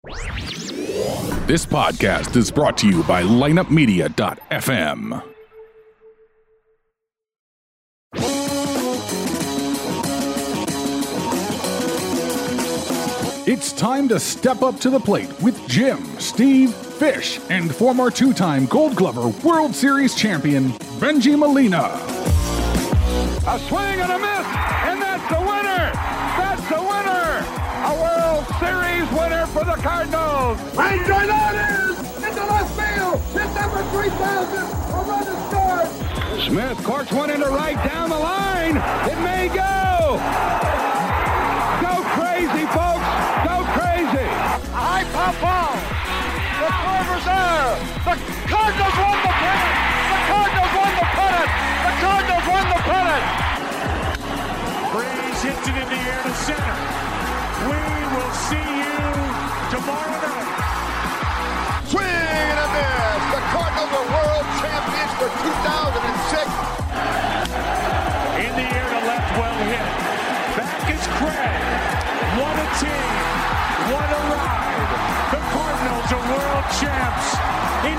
This podcast is brought to you by lineupmedia.fm. It's time to step up to the plate with Jim, Steve, Fish, and former two-time Gold Glover World Series champion, Benji Molina. A swing and a miss, and that's the winner! That's the winner! A World Series winner for the Cardinals! Ranger, that is! Into left field! Hit number 3,000! A run is scored! Smith corks one into right down the line! It may go! Go crazy, folks! Go crazy! A high pop ball! The Corvers there! The Cardinals won the pennant! The Cardinals won the pennant! The Cardinals won the pennant! Breeze hits it in the air to center. We will see you tomorrow night. Swing and a miss! The Cardinals are world champions for 2006! In the air to left, well hit. Back is Craig. What a team. What a ride. The Cardinals are world champs in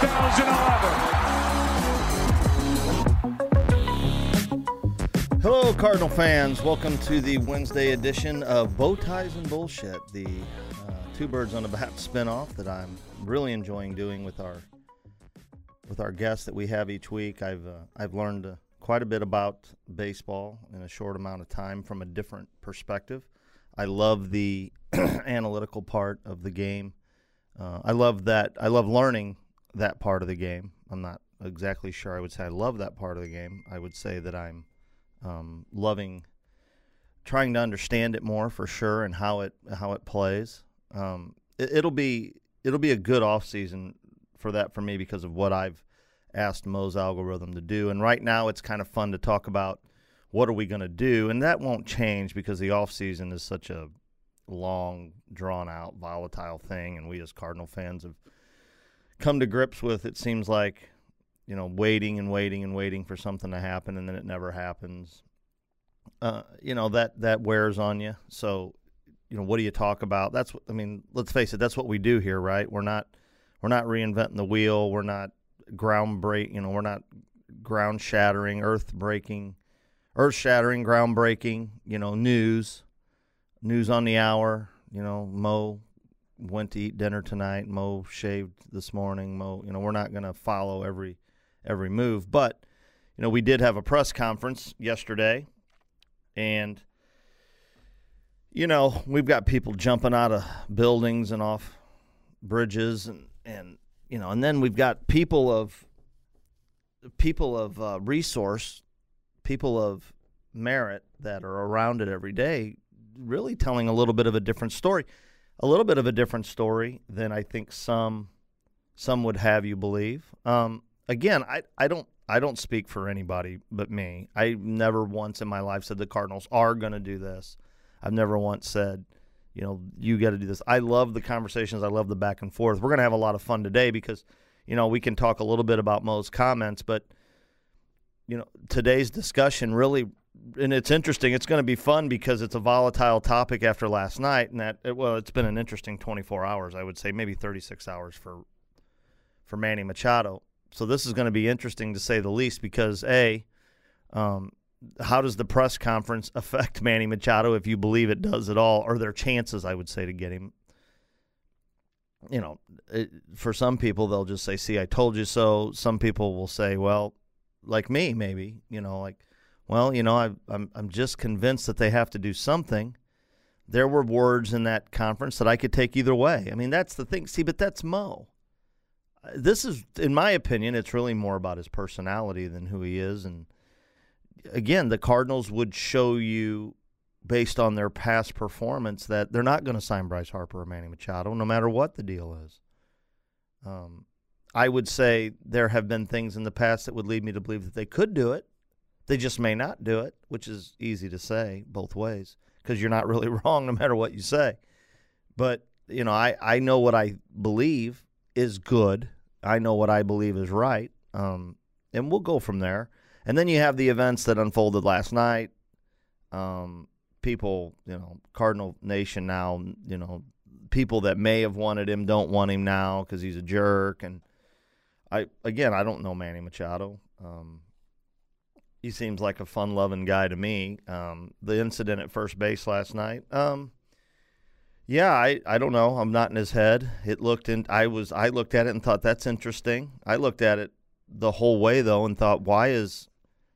2011. Hello, Cardinal fans. Welcome to the Wednesday edition of Bow Ties and Bullshit, the Two Birds on a Bat spinoff that I'm really enjoying doing with our guests that we have each week. I've learned quite a bit about baseball in a short amount of time from a different perspective. I love the analytical part of the game. I love learning that part of the game. I'm not exactly sure I would say I love that part of the game. I would say that I'm loving trying to understand it more for sure and how it plays. It'll be a good off season for me because of what I've asked Mo's algorithm to do. And right now it's kind of fun to talk about what are we going to do, and that won't change because the off season is such a long, drawn out, volatile thing, and we as Cardinal fans have come to grips with, it seems like, waiting and waiting and waiting for something to happen, and then it never happens. That wears on you. So, what do you talk about? Let's face it, that's what we do here, right? We're not reinventing the wheel. We're not we're not ground-shattering, earth-shattering, groundbreaking, news on the hour. Mo went to eat dinner tonight. Mo shaved this morning. We're not going to follow every move. But, we did have a press conference yesterday, and, we've got people jumping out of buildings and off bridges, and then we've got people of resource, people of merit that are around it every day, really telling a little bit of a different story than I think some would have you believe. Again, I don't speak for anybody but me. I never once in my life said the Cardinals are going to do this. I've never once said, you got to do this. I love the conversations. I love the back and forth. We're going to have a lot of fun today because, we can talk a little bit about Mo's comments, but, today's discussion really, and it's interesting. It's going to be fun because it's a volatile topic after last night, and it's been an interesting 24 hours, I would say, maybe 36 hours for Manny Machado. So this is going to be interesting to say the least because, how does the press conference affect Manny Machado, if you believe it does at all, or their chances, I would say, to get him? For some people, they'll just say, see, I told you so. Some people will say, well, like me, maybe, I'm just convinced that they have to do something. There were words in that conference that I could take either way. I mean, that's the thing. See, but that's Mo. This is, in my opinion, it's really more about his personality than who he is. And again, the Cardinals would show you, based on their past performance, that they're not going to sign Bryce Harper or Manny Machado, no matter what the deal is. I would say there have been things in the past that would lead me to believe that they could do it. They just may not do it, which is easy to say both ways because you're not really wrong no matter what you say. But, I know what I believe is good. I know what I believe is right, and we'll go from there. And then you have the events that unfolded last night. People, Cardinal Nation now, people that may have wanted him don't want him now because he's a jerk. And I don't know Manny Machado. He seems like a fun-loving guy to me. The incident at first base last night, I don't know. I'm not in his head. I looked at it and thought that's interesting. I looked at it the whole way though and thought, why is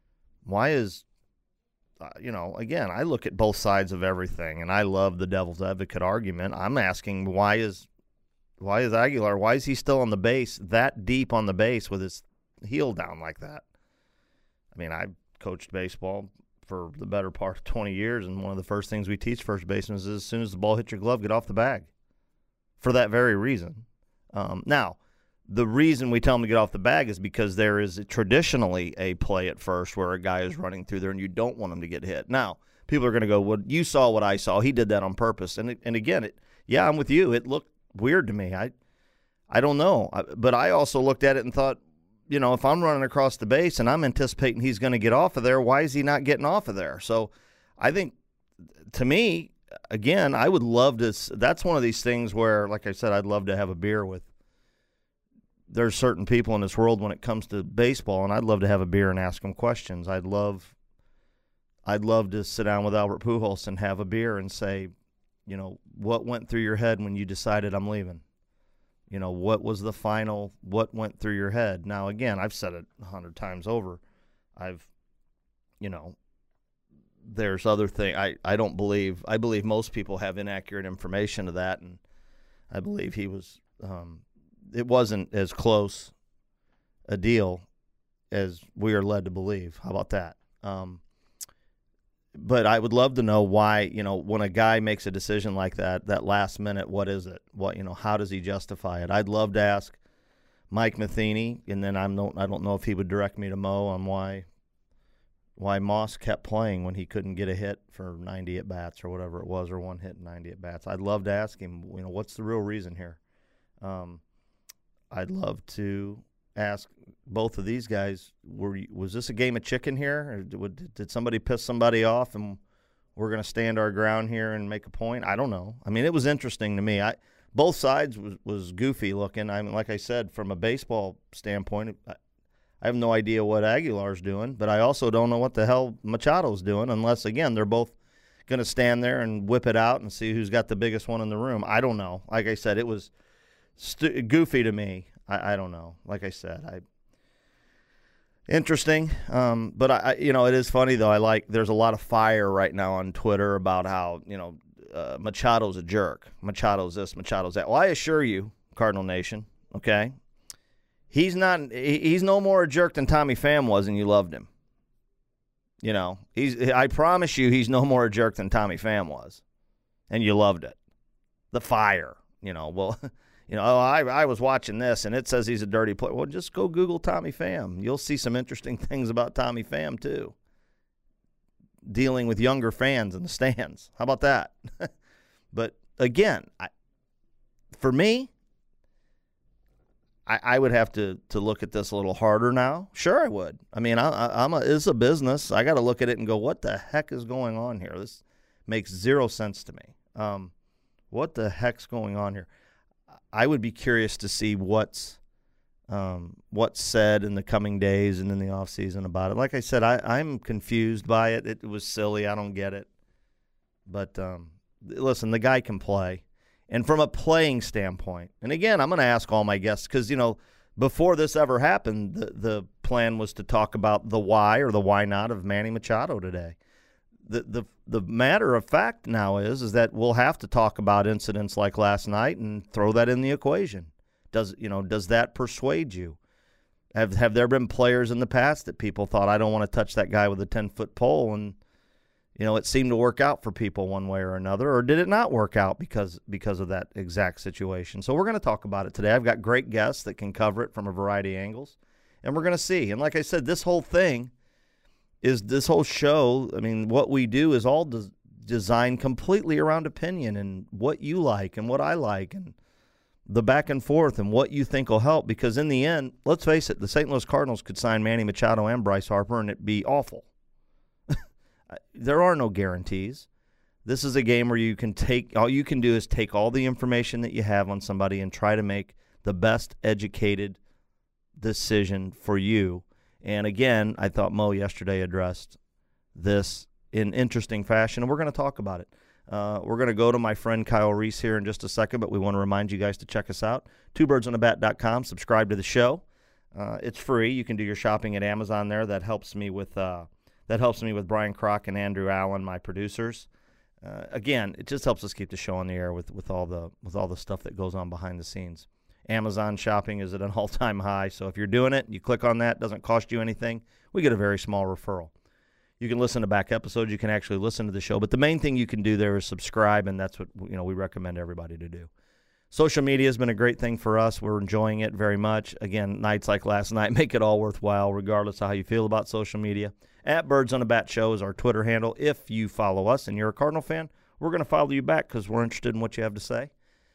again, I look at both sides of everything, and I love the devil's advocate argument. I'm asking, why is Aguilar? Why is he still on the base, that deep on the base with his heel down like that? I mean, I've coached baseball for the better part of 20 years, and one of the first things we teach first basemen is as soon as the ball hits your glove, get off the bag. For that very reason. Now, the reason we tell them to get off the bag is because there is traditionally a play at first where a guy is running through there and you don't want him to get hit. Now, people are going to go, well, you saw what I saw. He did that on purpose. And again, I'm with you. It looked weird to me. I don't know. But I also looked at it and thought, if I'm running across the base and I'm anticipating he's going to get off of there, why is he not getting off of there? So I think, to me, again, I would love to – that's one of these things where, like I said, I'd love to have a beer with – there's certain people in this world when it comes to baseball, and I'd love to have a beer and ask them questions. I'd love to sit down with Albert Pujols and have a beer and say, what went through your head when you decided I'm leaving? What was the final, what went through your head? Now, again, I've said it 100 times over. There's other things. I believe most people have inaccurate information to that, and I believe he was it wasn't as close a deal as we are led to believe. How about that? But I would love to know why, when a guy makes a decision like that last minute, what is it? How does he justify it? I'd love to ask Mike Matheny, and then I don't know if he would direct me to Mo on why Moss kept playing when he couldn't get a hit for 90 at-bats or whatever it was, or one hit and 90 at-bats. I'd love to ask him, what's the real reason here? I'd love to ask both of these guys, was this a game of chicken here? Or did somebody piss somebody off and we're going to stand our ground here and make a point? I don't know. I mean, it was interesting to me. Both sides was goofy looking. I mean, like I said, from a baseball standpoint, I have no idea what Aguilar's doing, but I also don't know what the hell Machado's doing unless, again, they're both going to stand there and whip it out and see who's got the biggest one in the room. I don't know. Like I said, it was goofy to me. I don't know. Like I said, interesting. But it is funny though. There's a lot of fire right now on Twitter about how Machado's a jerk. Machado's this. Machado's that. Well, I assure you, Cardinal Nation. Okay, he's not. He's no more a jerk than Tommy Pham was, and you loved him. I promise you, he's no more a jerk than Tommy Pham was, and you loved it. The fire. I was watching this, and it says he's a dirty player. Well, just go Google Tommy Pham. You'll see some interesting things about Tommy Pham, too. Dealing with younger fans in the stands. How about that? But, again, for me, I would have to look at this a little harder now. Sure, I would. I mean, it's a business. I got to look at it and go, what the heck is going on here? This makes zero sense to me. What the heck's going on here? I would be curious to see what's said in the coming days and in the offseason about it. Like I said, I'm confused by it. It was silly. I don't get it. But, listen, the guy can play. And from a playing standpoint, and again, I'm going to ask all my guests because, before this ever happened, the plan was to talk about the why or the why not of Manny Machado today. The matter of fact now is that we'll have to talk about incidents like last night and throw that in the equation. Does that persuade you? Have there been players in the past that people thought, I don't want to touch that guy with a 10-foot pole, and it seemed to work out for people one way or another, or did it not work out because of that exact situation? So we're going to talk about it today. I've got great guests that can cover it from a variety of angles, and we're going to see. And like I said, this whole show, I mean, what we do is all designed completely around opinion and what you like and what I like and the back and forth and what you think will help. Because in the end, let's face it, the St. Louis Cardinals could sign Manny Machado and Bryce Harper and it'd be awful. There are no guarantees. This is a game where all you can do is take all the information that you have on somebody and try to make the best educated decision for you. And again, I thought Mo yesterday addressed this in interesting fashion, and we're going to talk about it. We're going to go to my friend Kyle Reese here in just a second, but we want to remind you guys to check us out. TwoBirdsOnABat.com. Subscribe to the show. It's free. You can do your shopping at Amazon there. That helps me with Brian Kroc and Andrew Allen, my producers. Again, it just helps us keep the show on the air with all the stuff that goes on behind the scenes. Amazon shopping is at an all-time high, so if you're doing it, you click on that, it doesn't cost you anything. We get a very small referral. You can listen to back episodes. You can actually listen to the show. But the main thing you can do there is subscribe, and that's what we recommend everybody to do. Social media has been a great thing for us. We're enjoying it very much. Again, nights like last night make it all worthwhile, regardless of how you feel about social media. At Birds on a Bat Show is our Twitter handle. If you follow us and you're a Cardinal fan, we're going to follow you back because we're interested in what you have to say.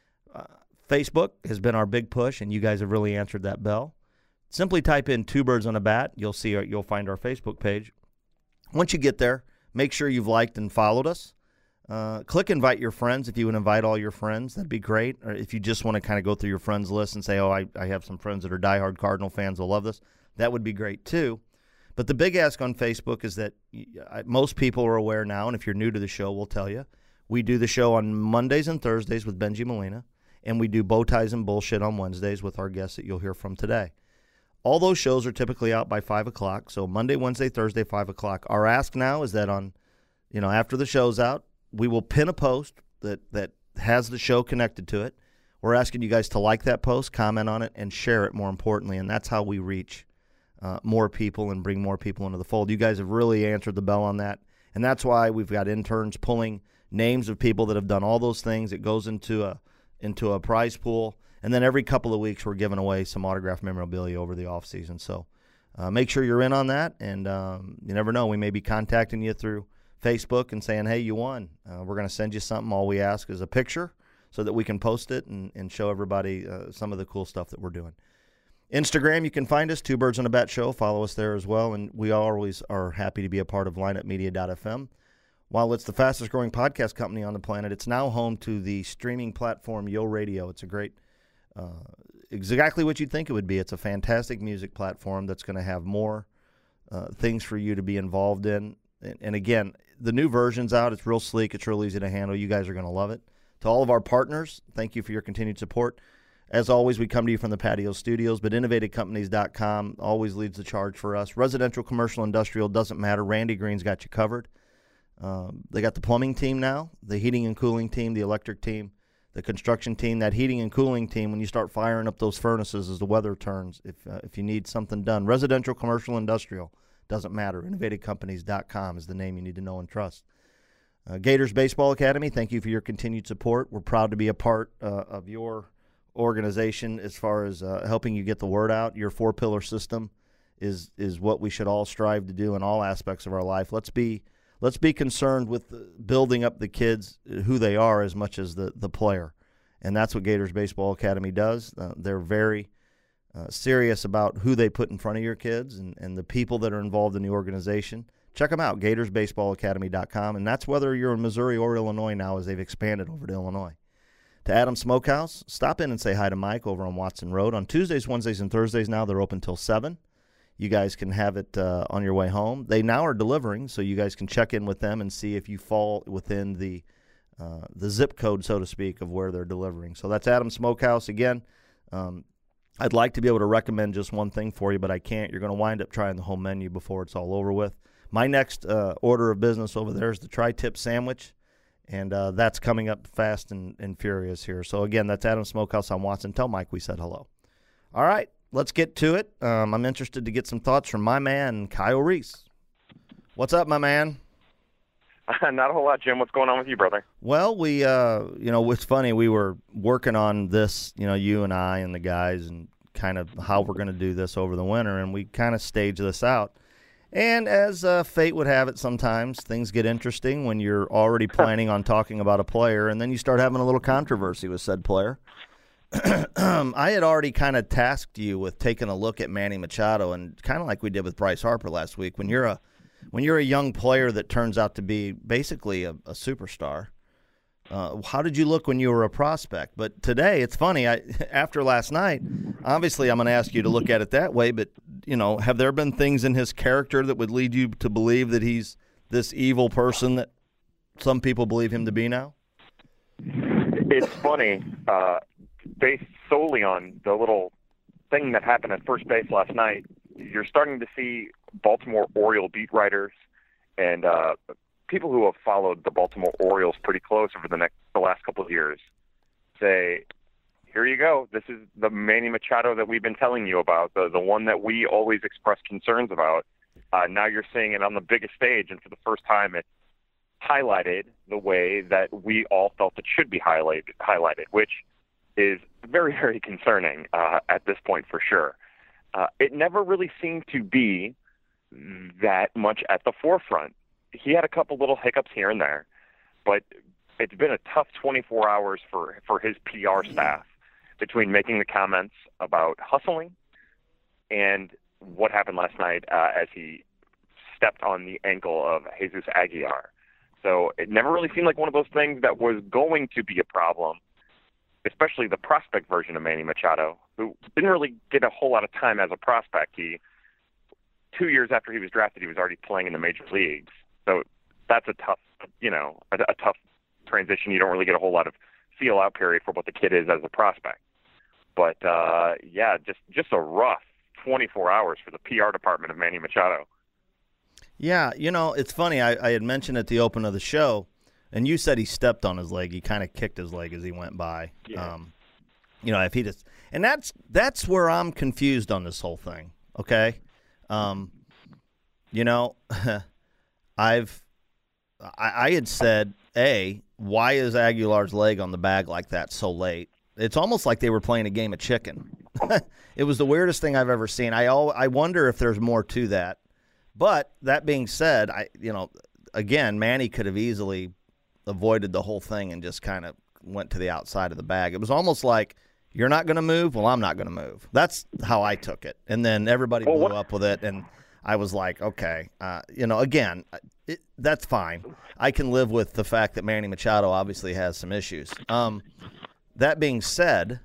Facebook has been our big push, and you guys have really answered that bell. Simply type in Two Birds on a Bat. You'll find our Facebook page. Once you get there, make sure you've liked and followed us. Click invite your friends. If you would invite all your friends, that'd be great. Or if you just want to kind of go through your friends list and say, I have some friends that are diehard Cardinal fans who love this, that would be great too. But the big ask on Facebook is that most people are aware now, and if you're new to the show, we'll tell you, we do the show on Mondays and Thursdays with Benji Molina, and we do Bow Ties and Bullshit on Wednesdays with our guests that you'll hear from today. All those shows are typically out by 5 o'clock, so Monday, Wednesday, Thursday, 5 o'clock. Our ask now is that after the show's out, we will pin a post that has the show connected to it. We're asking you guys to like that post, comment on it, and share it more importantly, and that's how we reach more people and bring more people into the fold. You guys have really answered the bell on that, and that's why we've got interns pulling names of people that have done all those things. It goes into a prize pool, and then every couple of weeks we're giving away some autographed memorabilia over the off season. So make sure you're in on that, and you never know, we may be contacting you through Facebook and saying, hey, you won. We're going to send you something. All we ask is a picture so that we can post it and show everybody some of the cool stuff that we're doing. Instagram, you can find us, Two Birds on a Bat Show. Follow us there as well, and we always are happy to be a part of lineupmedia.fm. While it's the fastest-growing podcast company on the planet, it's now home to the streaming platform Yo Radio. It's a great, exactly what you'd think it would be. It's a fantastic music platform that's going to have more things for you to be involved in. And again, the new version's out. It's real sleek. It's real easy to handle. You guys are going to love it. To all of our partners, thank you for your continued support. As always, we come to you from the Patio Studios, but InnovatedCompanies.com always leads the charge for us. Residential, commercial, industrial, doesn't matter. Randy Green's got you covered. They got the plumbing team now, the heating and cooling team, the electric team, the construction team. That heating and cooling team, when you start firing up those furnaces as the weather turns, if you need something done. Residential, commercial, industrial, doesn't matter. InnovatedCompanies.com is the name you need to know and trust. Gators Baseball Academy, thank you for your continued support. We're proud to be a part of your organization as far as helping you get the word out. Your 4-pillar system is what we should all strive to do in all aspects of our life. Let's be concerned with building up the kids, who they are, as much as the player. And that's what Gators Baseball Academy does. They're very serious about who they put in front of your kids and the people that are involved in the organization. Check them out, GatorsBaseballAcademy.com. And that's whether you're in Missouri or Illinois now, as they've expanded over to Illinois. To Adams Smokehouse, stop in and say hi to Mike over on Watson Road. On Tuesdays, Wednesdays, and Thursdays now, they're open till 7. You guys can have it on your way home. They now are delivering, so you guys can check in with them and see if you fall within the zip code, so to speak, of where they're delivering. So that's Adams Smokehouse. Again, I'd like to be able to recommend just one thing for you, but I can't. You're going to wind up trying the whole menu before it's all over with. My next order of business over there is the tri-tip sandwich, and that's coming up fast and furious here. So, again, that's Adams Smokehouse on Watson. Tell Mike we said hello. All right. Let's get to it. I'm interested to get some thoughts from my man, Kyle Reese. What's up, my man? Not a whole lot, Jim. What's going on with you, brother? Well, we, it's funny. We were working on this, you and I and the guys, and kind of how we're going to do this over the winter, and we kind of staged this out. And as fate would have it, sometimes things get interesting when you're already planning on talking about a player, and then you start having a little controversy with said player. I had already kind of tasked you with taking a look at Manny Machado, and kind of like we did with Bryce Harper last week. When you're when you're a young player that turns out to be basically a superstar, how did you look when you were a prospect? But today, it's funny. After last night, obviously I'm going to ask you to look at it that way, but, have there been things in his character that would lead you to believe that he's this evil person that some people believe him to be now? It's funny, based solely on the little thing that happened at first base last night, you're starting to see Baltimore Oriole beat writers and people who have followed the Baltimore Orioles pretty close over the last couple of years say, here you go. This is the Manny Machado that we've been telling you about, the one that we always express concerns about. Now you're seeing it on the biggest stage, and for the first time it's highlighted the way that we all felt it should be highlighted, which is very, very concerning at this point for sure. It never really seemed to be that much at the forefront. He had a couple little hiccups here and there, but it's been a tough 24 hours for his PR staff between making the comments about hustling and what happened last night as he stepped on the ankle of Jesus Aguilar. So it never really seemed like one of those things that was going to be a problem, especially the prospect version of Manny Machado, who didn't really get a whole lot of time as a prospect. 2 years after he was drafted, he was already playing in the major leagues. So that's a tough, a tough transition. You don't really get a whole lot of feel-out period for what the kid is as a prospect. But, just a rough 24 hours for the PR department of Manny Machado. Yeah, it's funny. I had mentioned at the open of the show, and you said he stepped on his leg. He kind of kicked his leg as he went by. Yeah. If he just – and that's where I'm confused on this whole thing, okay? I had said, why is Aguilar's leg on the bag like that so late? It's almost like they were playing a game of chicken. It was the weirdest thing I've ever seen. I wonder if there's more to that. But that being said, again, Manny could have easily avoided the whole thing and just kind of went to the outside of the bag. It was almost like, you're not going to move? Well, I'm not going to move. That's how I took it. And then everybody blew up with it, and I was like, okay, again, that's fine. I can live with the fact that Manny Machado obviously has some issues. That being said,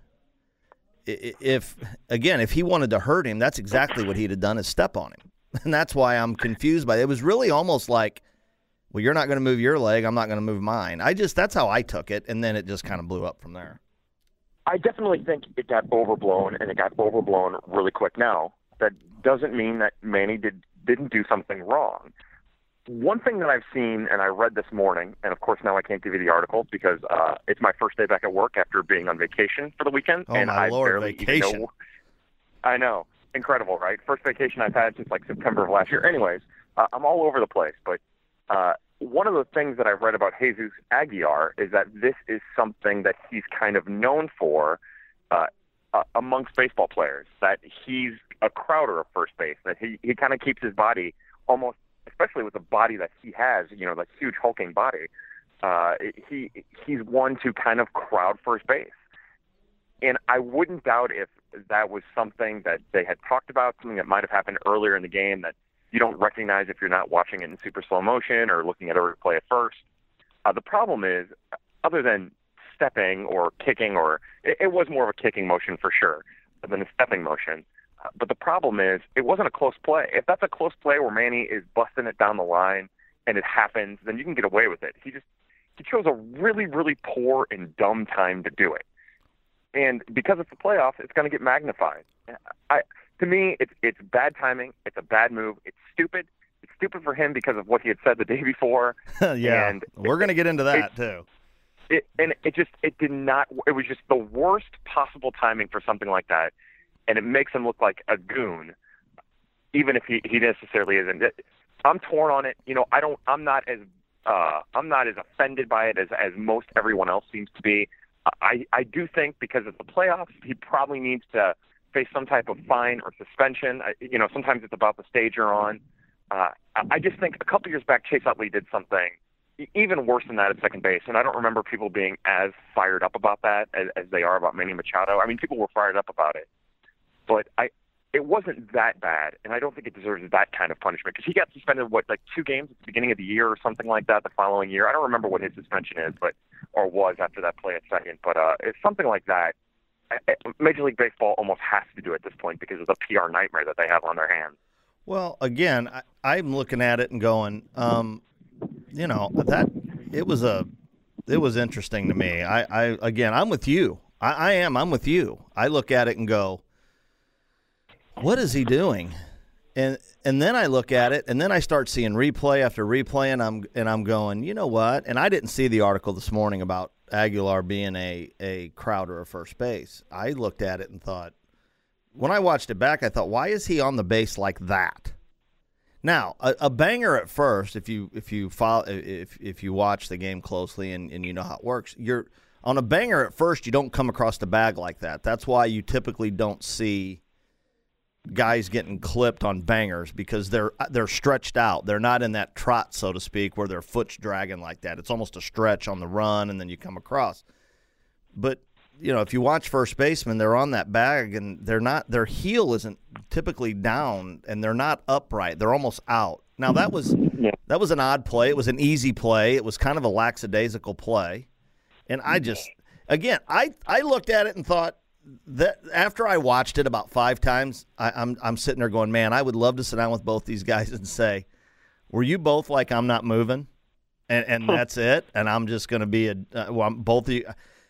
if he wanted to hurt him, that's exactly what he'd have done, is step on him. And that's why I'm confused by it. It was really almost like, well, you're not going to move your leg, I'm not going to move mine. That's how I took it, and then it just kind of blew up from there. I definitely think it got overblown, and it got overblown really quick. Now, that doesn't mean that Manny didn't do something wrong. One thing that I've seen, and I read this morning, and of course now I can't give you the article because it's my first day back at work after being on vacation for the weekend. Oh, and my I Lord, barely vacation. even know. I know. Incredible, right? First vacation I've had since like September of last year. Anyways, I'm all over the place, but one of the things that I've read about Jesus Aguilar is that this is something that he's kind of known for amongst baseball players, that he's a crowder of first base, that he kind of keeps his body almost, especially with the body that he has, that huge hulking body, he's one to kind of crowd first base. And I wouldn't doubt if that was something that they had talked about, something that might have happened earlier in the game that you don't recognize if you're not watching it in super slow motion or looking at a replay at first. The problem is, other than stepping or kicking, or it was more of a kicking motion for sure than a stepping motion. But the problem is, it wasn't a close play. If that's a close play where Manny is busting it down the line and it happens, then you can get away with it. He chose a really, really poor and dumb time to do it. And because it's the playoffs, it's going to get magnified. To me, it's bad timing. It's a bad move. It's stupid. It's stupid for him because of what he had said the day before. Yeah, and we're going to get into that too. It did not. It was just the worst possible timing for something like that, and it makes him look like a goon, even if he necessarily isn't. I'm torn on it. I'm not as offended by it as most everyone else seems to be. I do think because of the playoffs, he probably needs to face some type of fine or suspension. Sometimes it's about the stage you're on. I just think a couple years back, Chase Utley did something even worse than that at second base, and I don't remember people being as fired up about that as they are about Manny Machado. I mean, people were fired up about it, but it wasn't that bad, and I don't think it deserves that kind of punishment because he got suspended, 2 games at the beginning of the year or something like that the following year. I don't remember what his suspension is, or was after that play at second, but it's something like that. Major League Baseball almost has to do it at this point because of the PR nightmare that they have on their hands. Well, again, I'm looking at it and going, that it was interesting to me. I'm with you. I'm with you. I look at it and go, what is he doing? And then I look at it, and then I start seeing replay after replay, and I'm going, you know what? And I didn't see the article this morning about Aguilar being a Crowder of first base. I looked at it and thought, when I watched it back, I thought, why is he on the base like that? Now, a banger at first, if you watch the game closely and you know how it works, you're on a banger at first, you don't come across the bag like that. That's why you typically don't see guys getting clipped on bangers because they're stretched out. They're not in that trot, so to speak, where their foot's dragging like that. It's almost a stretch on the run, and then you come across. But if you watch first baseman, they're on that bag, and their heel isn't typically down, and they're not upright. They're almost out. Now that was an odd play. It was an easy play. It was kind of a lackadaisical play, and I looked at it and thought, that after I watched it about 5 times, I'm sitting there going, man, I would love to sit down with both these guys and say, were you both like, I'm not moving, and that's it, and I'm just going to be both of you.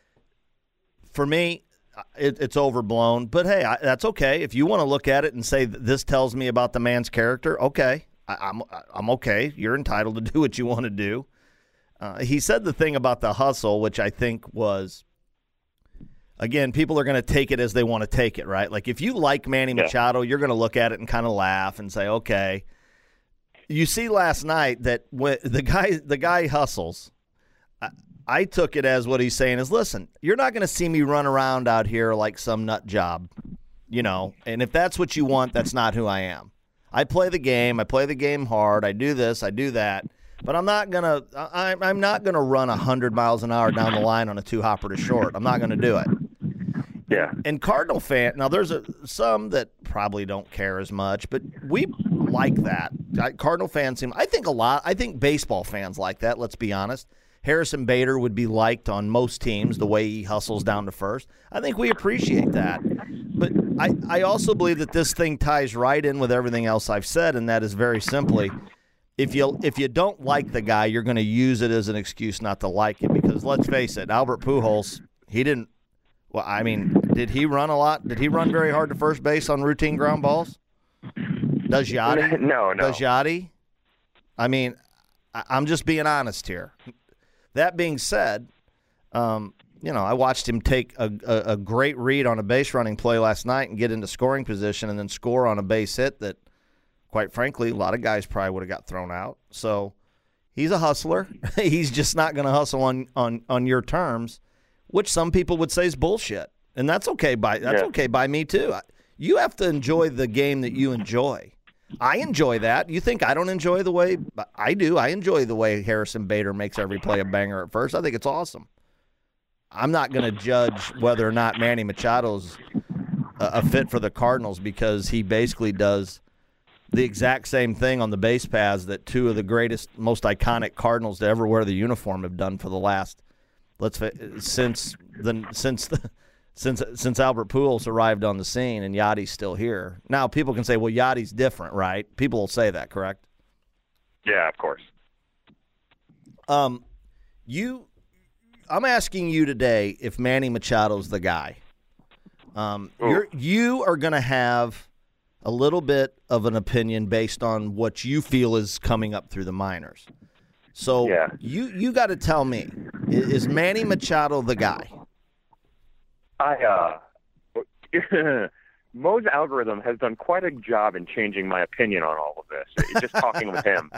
For me, it's overblown, but hey, that's okay. If you want to look at it and say this tells me about the man's character, okay, I'm okay. You're entitled to do what you want to do. He said the thing about the hustle, which I think was, again, people are going to take it as they want to take it, right? Like if you like Manny Machado, you're going to look at it and kind of laugh and say, okay. You see last night that when the guy hustles. I took it as what he's saying is, listen, you're not going to see me run around out here like some nut job, and if that's what you want, that's not who I am. I play the game. I play the game hard. I do this. I do that. But I'm not gonna run 100 miles an hour down the line on a 2-hopper to short. I'm not gonna do it. Yeah. And Cardinal fan, now there's some that probably don't care as much, but we like that. Cardinal fans I think baseball fans like that. Let's be honest. Harrison Bader would be liked on most teams the way he hustles down to first. I think we appreciate that. But I also believe that this thing ties right in with everything else I've said, and that is very simply, if you don't like the guy, you're going to use it as an excuse not to like him. Because let's face it, Albert Pujols, did he run a lot? Did he run very hard to first base on routine ground balls? Does Yachty? No. Does Yachty? I'm just being honest here. That being said, I watched him take a great read on a base running play last night and get into scoring position and then score on a base hit that, quite frankly, a lot of guys probably would have got thrown out. So he's a hustler. He's just not going to hustle on your terms, which some people would say is bullshit. And that's okay by me too. You have to enjoy the game that you enjoy. I enjoy that. You think I don't enjoy the way I do? I enjoy the way Harrison Bader makes every play a banger at first. I think it's awesome. I'm not going to judge whether or not Manny Machado's a fit for the Cardinals because he basically does the exact same thing on the base paths that 2 of the greatest, most iconic Cardinals to ever wear the uniform have done for the last since Albert Pujols arrived on the scene and Yachty's still here. Now people can say, well, Yachty's different, right? People will say that, correct? Yeah, of course. I'm asking you today if Manny Machado's the guy. You are going to have a little bit of an opinion based on what you feel is coming up through the minors. So you got to tell me, is Manny Machado the guy? Mo's algorithm has done quite a job in changing my opinion on all of this. Just talking with him.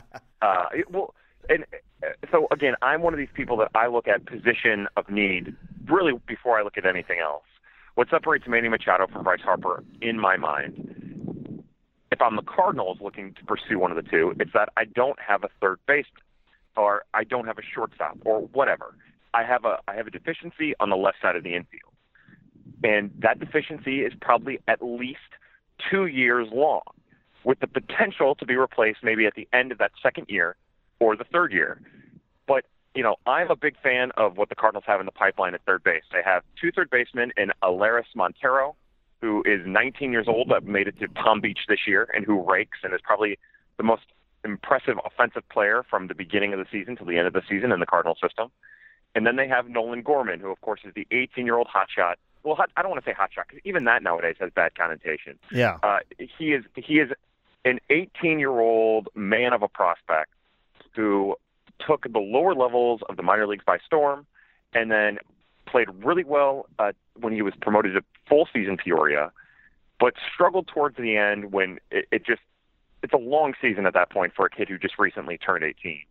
So again, I'm one of these people that I look at position of need really before I look at anything else. What separates Manny Machado from Bryce Harper, in my mind, if I'm the Cardinals looking to pursue one of the two, it's that I don't have a third baseman, or I don't have a shortstop, or whatever. I have a deficiency on the left side of the infield. And that deficiency is probably at least 2 years long, with the potential to be replaced maybe at the end of that second year or the third year. But, I'm a big fan of what the Cardinals have in the pipeline at third base. They have 2 third basemen in Elehuris Montero, who is 19 years old, that made it to Palm Beach this year, and who rakes and is probably the most impressive offensive player from the beginning of the season to the end of the season in the Cardinal system. And then they have Nolan Gorman, who, of course, is the 18-year-old hotshot. Well, I don't want to say hotshot, because even that nowadays has bad connotation. Yeah. He is an 18-year-old man of a prospect who took the lower levels of the minor leagues by storm, and then played really well when he was promoted to full-season Peoria, but struggled towards the end when it's a long season at that point for a kid who just recently turned 18.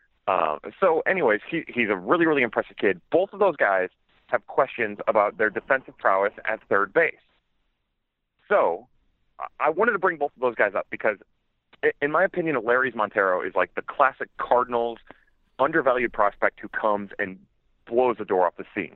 So anyways, he's a really, really impressive kid. Both of those guys have questions about their defensive prowess at third base. So I wanted to bring both of those guys up because, in my opinion, Elehuris Montero is like the classic Cardinals undervalued prospect who comes and blows the door off the scene.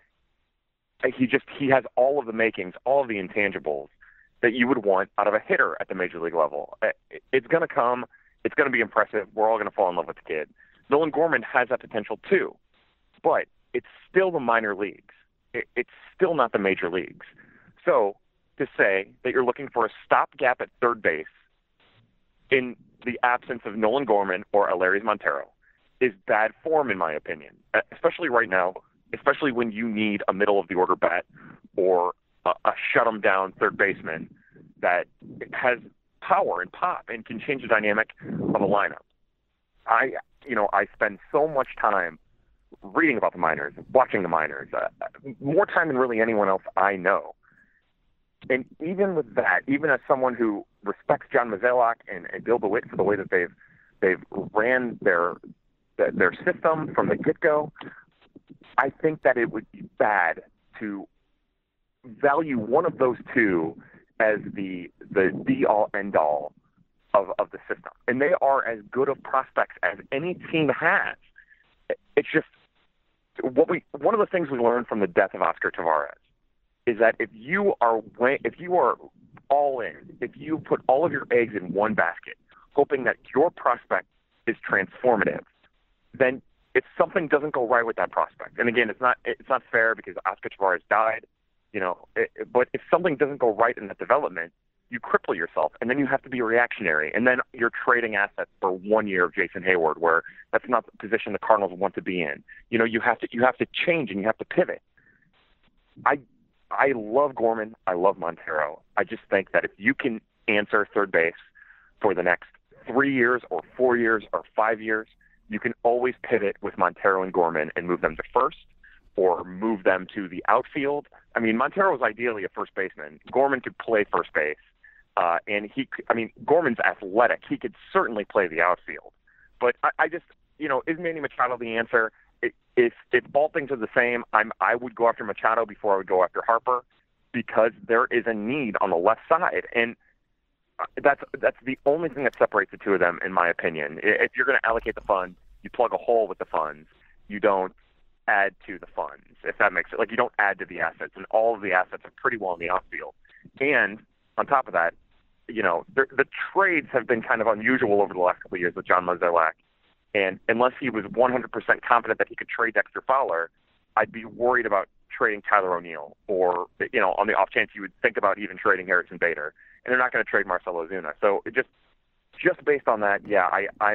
He has all of the makings, all of the intangibles that you would want out of a hitter at the major league level. It's going to come. It's going to be impressive. We're all going to fall in love with the kid. Nolan Gorman has that potential too, but it's still the minor leagues. It's still not the major leagues. So to say that you're looking for a stopgap at third base in the absence of Nolan Gorman or Elehuris Montero is bad form, in my opinion, especially right now, especially when you need a middle-of-the-order bat or a shut-em-down third baseman that has power and pop and can change the dynamic of a lineup. I spend so much time reading about the minors, watching the minors, more time than really anyone else I know. And even with that, even as someone who respects John Mozeliak and Bill DeWitt for the way that they've ran their system from the get-go, I think that it would be bad to value one of those two as the be-all, end-all of the system. And they are as good of prospects as any team has. It's just one of the things we learned from the death of Oscar Taveras is that if you are all in, if you put all of your eggs in one basket, hoping that your prospect is transformative, then if something doesn't go right with that prospect, and again, it's not fair because Oscar Taveras died, but if something doesn't go right in that development, you cripple yourself, and then you have to be reactionary, and then you're trading assets for 1 year of Jason Hayward, where that's not the position the Cardinals want to be in. You have to change and you have to pivot. I love Gorman. I love Montero. I just think that if you can answer third base for the next 3 years or 4 years or 5 years, you can always pivot with Montero and Gorman and move them to first or move them to the outfield. I mean, Montero is ideally a first baseman. Gorman could play first base. Gorman's athletic. He could certainly play the outfield. But I just, is Manny Machado the answer? If all things are the same, I would go after Machado before I would go after Harper because there is a need on the left side. And that's the only thing that separates the two of them, in my opinion. If you're going to allocate the funds, you plug a hole with the funds. You don't add to the funds, if that makes it. Like, you don't add to the assets, and all of the assets are pretty well in the outfield. And on top of that, the trades have been kind of unusual over the last couple of years with John Mozeliak. And unless he was 100% confident that he could trade Dexter Fowler, I'd be worried about trading Tyler O'Neill, or on the off chance you would think about even trading Harrison Bader. And they're not going to trade Marcell Ozuna. So it just based on that, yeah,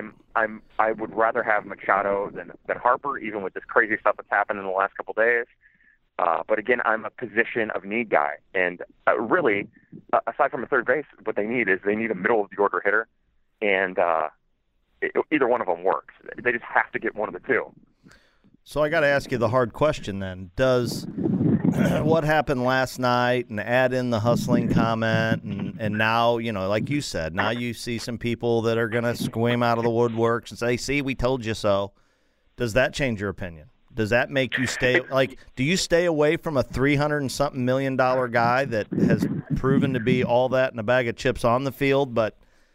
I would rather have Machado than Harper, even with this crazy stuff that's happened in the last couple of days. But again, I'm a position of need guy, and really, aside from a third base, what they need is a middle of the order hitter, and either one of them works. They just have to get one of the two. So I got to ask you the hard question then. Does what happened last night and add in the hustling comment and now, like you said, now you see some people that are going to scream out of the woodworks and say, see, we told you so. Does that change your opinion? Does that make you stay do you stay away from a $300-something million guy that has proven to be all that in a bag of chips on the field, but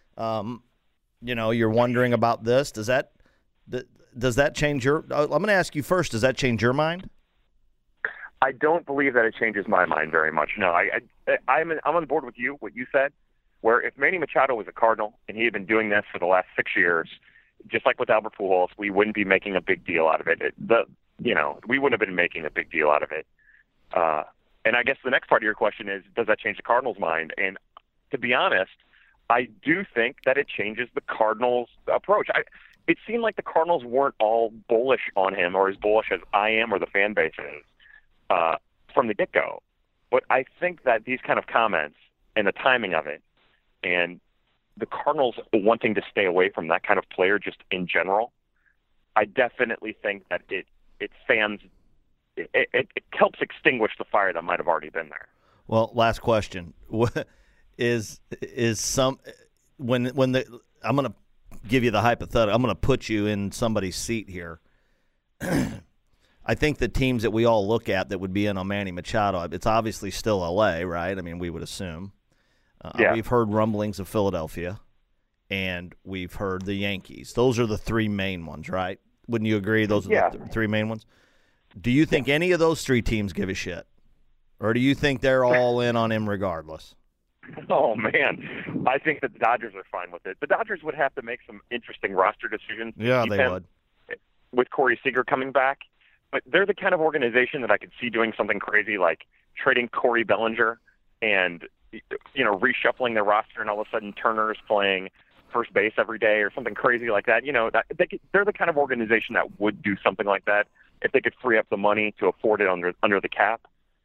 you're wondering about this? Does that change your I'm going to ask you first, does that change your mind? I don't believe that it changes my mind very much. No, I'm on board with you, what you said, where if Manny Machado was a Cardinal and he had been doing this for the last 6 years, just like with Albert Pujols, we wouldn't be making a big deal out of it. We wouldn't have been making a big deal out of it. And I guess the next part of your question is, does that change the Cardinals' mind? And to be honest, I do think that it changes the Cardinals' approach. It seemed like the Cardinals weren't all bullish on him, or as bullish as I am or the fan base is, from the get-go. But I think that these kind of comments and the timing of it and the Cardinals wanting to stay away from that kind of player just in general, I definitely think that it helps extinguish the fire that might have already been there. Well, last question. What is some when I'm going to give you the hypothetical. I'm going to put you in somebody's seat here. I think the teams that we all look at that would be in on Manny Machado, it's obviously still LA, right? I mean, we would assume. We've heard rumblings of Philadelphia, and we've heard the Yankees. Those are the three main ones, right? Wouldn't you agree? Those are the three main ones. Do you think any of those three teams give a shit? Or do you think they're all in on him regardless? Oh, man. I think that the Dodgers are fine with it. The Dodgers would have to make some interesting roster decisions. Yeah, they would. With Corey Seager coming back. But they're the kind of organization that I could see doing something crazy like trading Corey Bellinger and, reshuffling their roster, and all of a sudden Turner's playing first base every day or something crazy like that. They're the kind of organization that would do something like that if they could free up the money to afford it under the cap.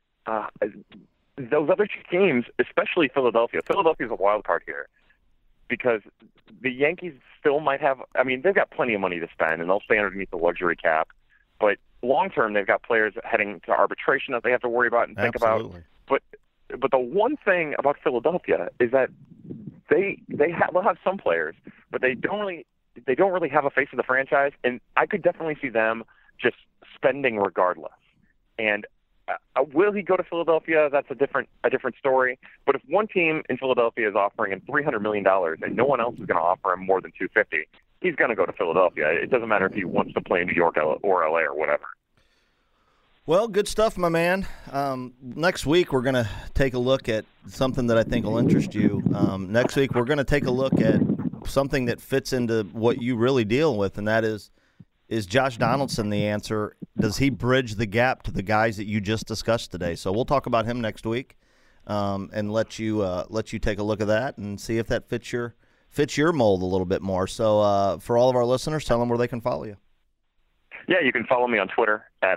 Those other two teams, especially Philadelphia. Philadelphia's a wild card here because the Yankees still might have – I mean, they've got plenty of money to spend, and they'll stay underneath the luxury cap. But long-term, they've got players heading to arbitration that they have to worry about and think about. But the one thing about Philadelphia is that they'll have some players, but they don't really have a face of the franchise, and I could definitely see them just spending regardless. And will he go to Philadelphia? That's a different story. But if one team in Philadelphia is offering him $300 million and no one else is going to offer him more than $250, he's going to go to Philadelphia. It doesn't matter if he wants to play in New York or LA or whatever. Well, good stuff, my man. Next week we're going to take a look at something that I think will interest you. Next week we're going to take a look at something that fits into what you really deal with, and that is Josh Donaldson the answer? Does he bridge the gap to the guys that you just discussed today? So we'll talk about him next week, and let you take a look at that and see if that fits your mold a little bit more. So for all of our listeners, tell them where they can follow you. Yeah, you can follow me on Twitter at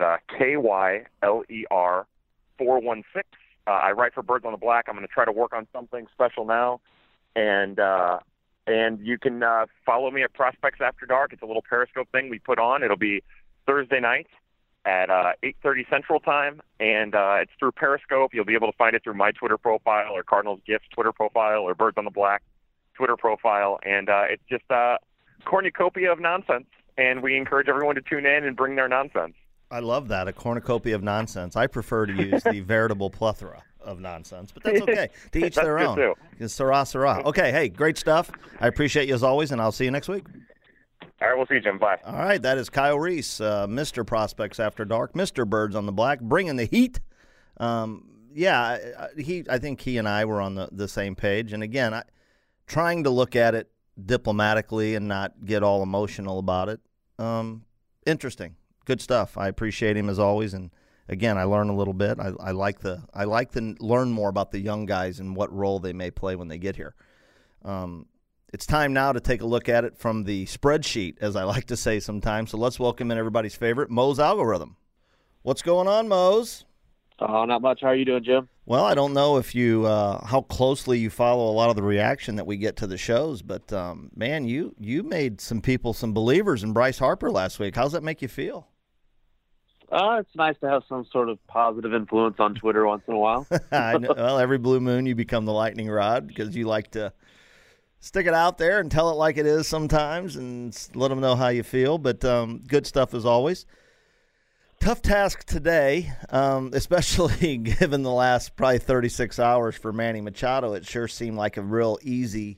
KYLER416. I write for Birds on the Black. I'm going to try to work on something special now, and you can follow me at Prospects After Dark. It's a little Periscope thing we put on. It'll be Thursday night at 8:30 Central Time, and it's through Periscope. You'll be able to find it through my Twitter profile or Cardinals Gifts Twitter profile or Birds on the Black Twitter profile, and it's just a cornucopia of nonsense, and we encourage everyone to tune in and bring their nonsense. I love that, a cornucopia of nonsense. I prefer to use the veritable plethora of nonsense, but that's okay. To each their own. Too. Sarah, Sarah. Okay, hey, great stuff. I appreciate you as always, and I'll see you next week. All right, we'll see you, Jim. Bye. All right, that is Kyle Reese, Mr. Prospects After Dark, Mr. Birds on the Black, bringing the heat. I think he and I were on the same page, and again, trying to look at it diplomatically and not get all emotional about it. Interesting. Good stuff. I appreciate him as always, and again, I learn a little bit. I like to learn more about the young guys and what role they may play when they get here. It's time now to take a look at it from the spreadsheet, as I like to say sometimes. So let's welcome in everybody's favorite, Mo's Algorithm. What's going on, Mose? Not much. How are you doing, Jim? Well, I don't know if you how closely you follow a lot of the reaction that we get to the shows, but man, you made some people some believers in Bryce Harper last week. How's that make you feel? It's nice to have some sort of positive influence on Twitter once in a while. I know. Well, every blue moon you become the lightning rod because you like to stick it out there and tell it like it is sometimes and let them know how you feel. But good stuff as always. Tough task today, especially given the last probably 36 hours for Manny Machado. It sure seemed like a real easy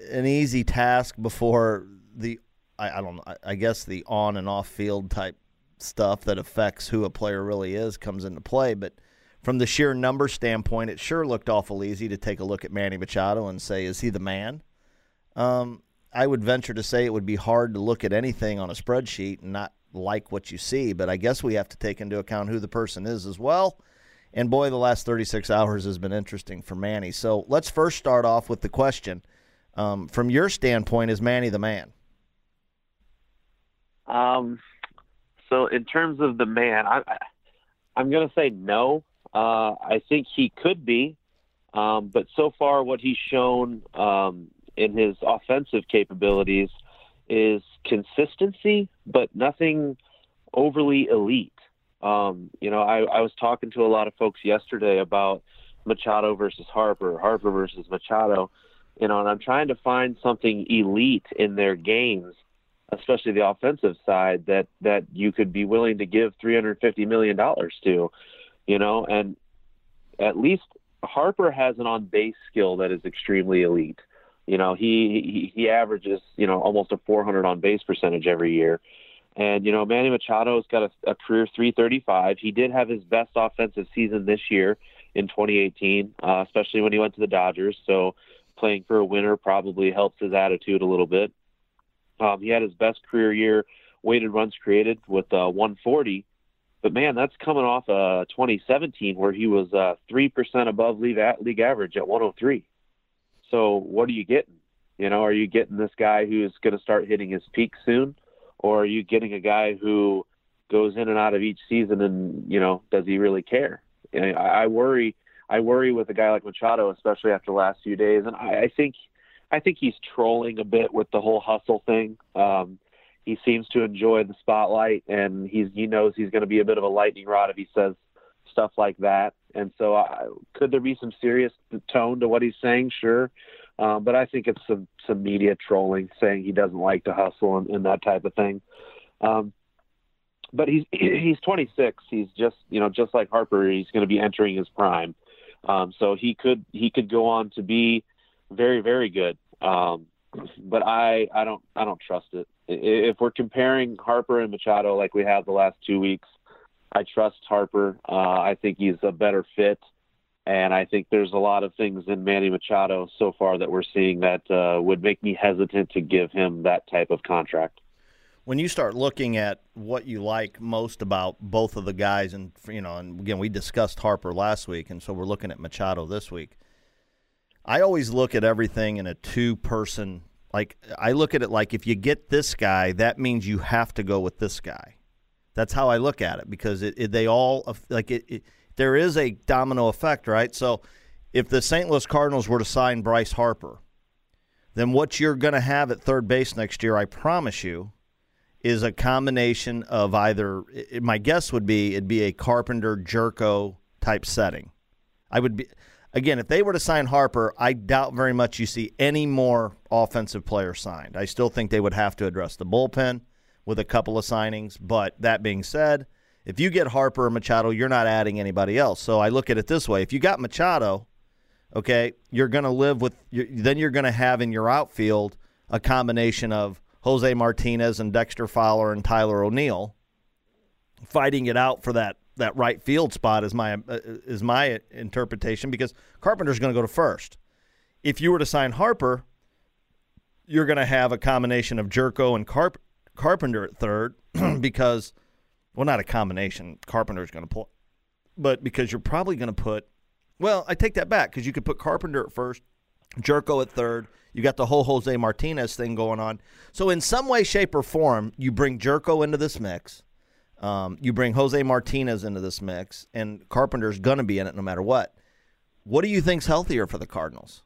task before the, I guess the on and off field type stuff that affects who a player really is comes into play. But from the sheer number standpoint, it sure looked awful easy to take a look at Manny Machado and say, is he the man? I would venture to say it would be hard to look at anything on a spreadsheet and not like what you see, but I guess we have to take into account who the person is as well. And boy, the last 36 hours has been interesting for Manny. So let's first start off with the question. From your standpoint, is Manny the man? So in terms of the man, I'm going to say no. I think he could be, but so far what he's shown in his offensive capabilities is consistency, but nothing overly elite. I was talking to a lot of folks yesterday about Machado versus Harper versus Machado, and I'm trying to find something elite in their games, especially the offensive side, that you could be willing to give $350 million to, and at least Harper has an on-base skill that is extremely elite. He averages, almost a 400 on-base percentage every year. And, Manny Machado's got a career 335. He did have his best offensive season this year in 2018, especially when he went to the Dodgers. So playing for a winner probably helps his attitude a little bit. He had his best career year weighted runs created with 140. But, man, that's coming off 2017 where he was 3% above league average at 103. So what are you getting? Are you getting this guy who's going to start hitting his peak soon? Or are you getting a guy who goes in and out of each season and, does he really care? I worry with a guy like Machado, especially after the last few days. And I think he's trolling a bit with the whole hustle thing. He seems to enjoy the spotlight, and he knows he's going to be a bit of a lightning rod if he says stuff like that. And so could there be some serious tone to what he's saying? Sure. But I think it's some media trolling, saying he doesn't like to hustle and that type of thing. But he's 26. He's just like Harper, he's going to be entering his prime. So he could go on to be very, very good. But I don't trust it. If we're comparing Harper and Machado like we have the last 2 weeks, I trust Harper. I think he's a better fit. And I think there's a lot of things in Manny Machado so far that we're seeing that would make me hesitant to give him that type of contract. When you start looking at what you like most about both of the guys, and again, we discussed Harper last week, and so we're looking at Machado this week. I always look at everything in a two-person. Like, I look at it like if you get this guy, that means you have to go with this guy. That's how I look at it, because there is a domino effect, right? So if the St. Louis Cardinals were to sign Bryce Harper, then what you're going to have at third base next year, I promise you, is a combination of either, my guess would be, it'd be a Carpenter, Jerko type setting. Again, if they were to sign Harper, I doubt very much you see any more offensive players signed. I still think they would have to address the bullpen with a couple of signings. But that being said, if you get Harper or Machado, you're not adding anybody else. So I look at it this way. If you got Machado, okay, you're going to live with – then you're going to have in your outfield a combination of Jose Martinez and Dexter Fowler and Tyler O'Neill fighting it out for that right field spot is my interpretation, because Carpenter's going to go to first. If you were to sign Harper, you're going to have a combination of Jerko and Carpenter at third because – well, not a combination. Carpenter's going to pull. But because you're probably going to put – well, I take that back, because you could put Carpenter at first, Jerko at third. You got the whole Jose Martinez thing going on. So in some way, shape, or form, you bring Jerko into this mix. You bring Jose Martinez into this mix, and Carpenter's going to be in it no matter what. What do you think's healthier for the Cardinals?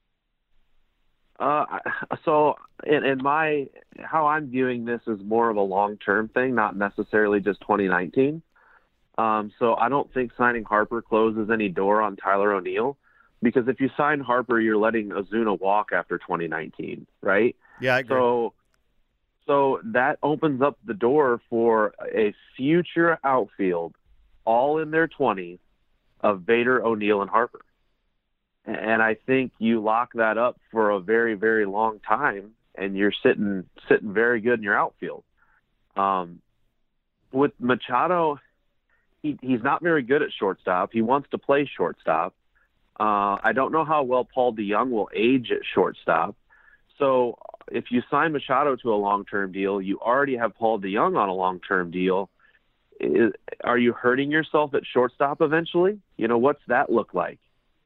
So in how I'm viewing this is more of a long-term thing, not necessarily just 2019. So I don't think signing Harper closes any door on Tyler O'Neill, because if you sign Harper, you're letting Ozuna walk after 2019, right? Yeah, I agree. So that opens up the door for a future outfield, all in their 20s, of Vader, O'Neill, and Harper. And I think you lock that up for a very, very long time, and you're sitting very good in your outfield. with Machado, he's not very good at shortstop. He wants to play shortstop. I don't know how well Paul DeJong will age at shortstop. So if you sign Machado to a long-term deal, you already have Paul DeJong on a long-term deal. Are you hurting yourself at shortstop eventually? What's that look like?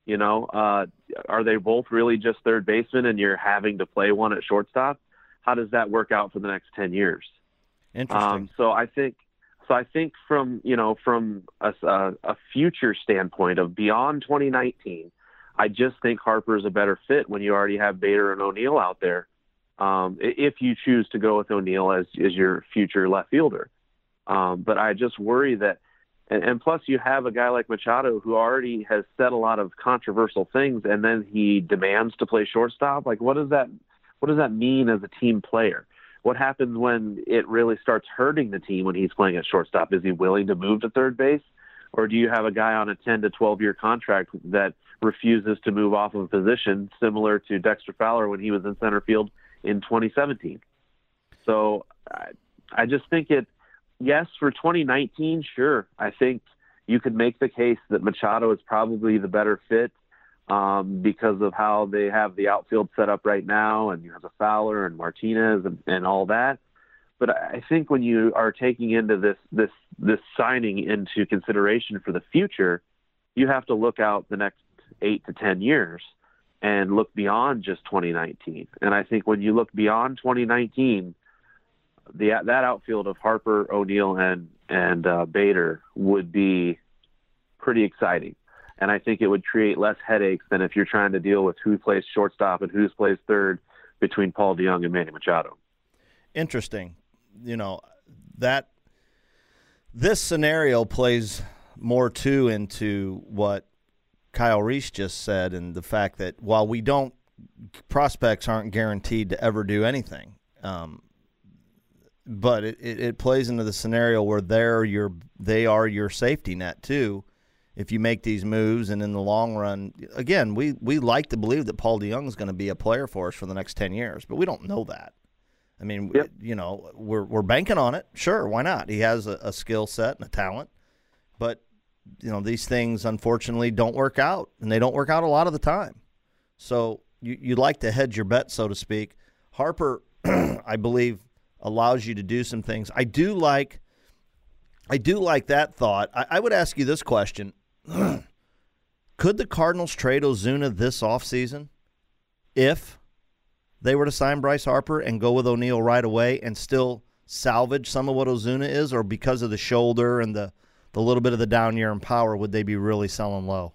Are they both really just third basemen and you're having to play one at shortstop? How does that work out for the next 10 years? Interesting. So I think from a future standpoint of beyond 2019, I just think Harper is a better fit when you already have Bader and O'Neill out there. If you choose to go with O'Neill as your future left fielder. But I just worry that, and plus you have a guy like Machado who already has said a lot of controversial things, and then he demands to play shortstop. Like, what does that mean as a team player? What happens when it really starts hurting the team when he's playing at shortstop? Is he willing to move to third base? Or do you have a guy on a 10 to 12-year contract that refuses to move off of a position, similar to Dexter Fowler when he was in center field in 2017? So I just think yes, for 2019, sure. I think you could make the case that Machado is probably the better fit because of how they have the outfield set up right now, and you have a Fowler and Martinez and all that. But I think when you are taking into this signing into consideration for the future, you have to look out the next 8 to 10 years and look beyond just 2019. And I think when you look beyond 2019, that outfield of Harper, O'Neill, and Bader would be pretty exciting. And I think it would create less headaches than if you're trying to deal with who plays shortstop and who plays third between Paul DeJong and Manny Machado. Interesting. That this scenario plays more too into what Kyle Reese just said, and the fact that while prospects aren't guaranteed to ever do anything, but it plays into the scenario where they are your safety net too. If you make these moves, and in the long run, again, we like to believe that Paul DeJong is going to be a player for us for the next 10 years, but we don't know that. I mean, yep. We're banking on it. Sure, why not? He has a skill set and a talent, but these things unfortunately don't work out, and they don't work out a lot of the time. So you like to hedge your bet, so to speak. Harper, I believe, allows you to do some things. I do like that thought. I would ask you this question. Could the Cardinals trade Ozuna this offseason if they were to sign Bryce Harper and go with O'Neill right away and still salvage some of what Ozuna is, or because of the shoulder and the little bit of the down year in power, would they be really selling low?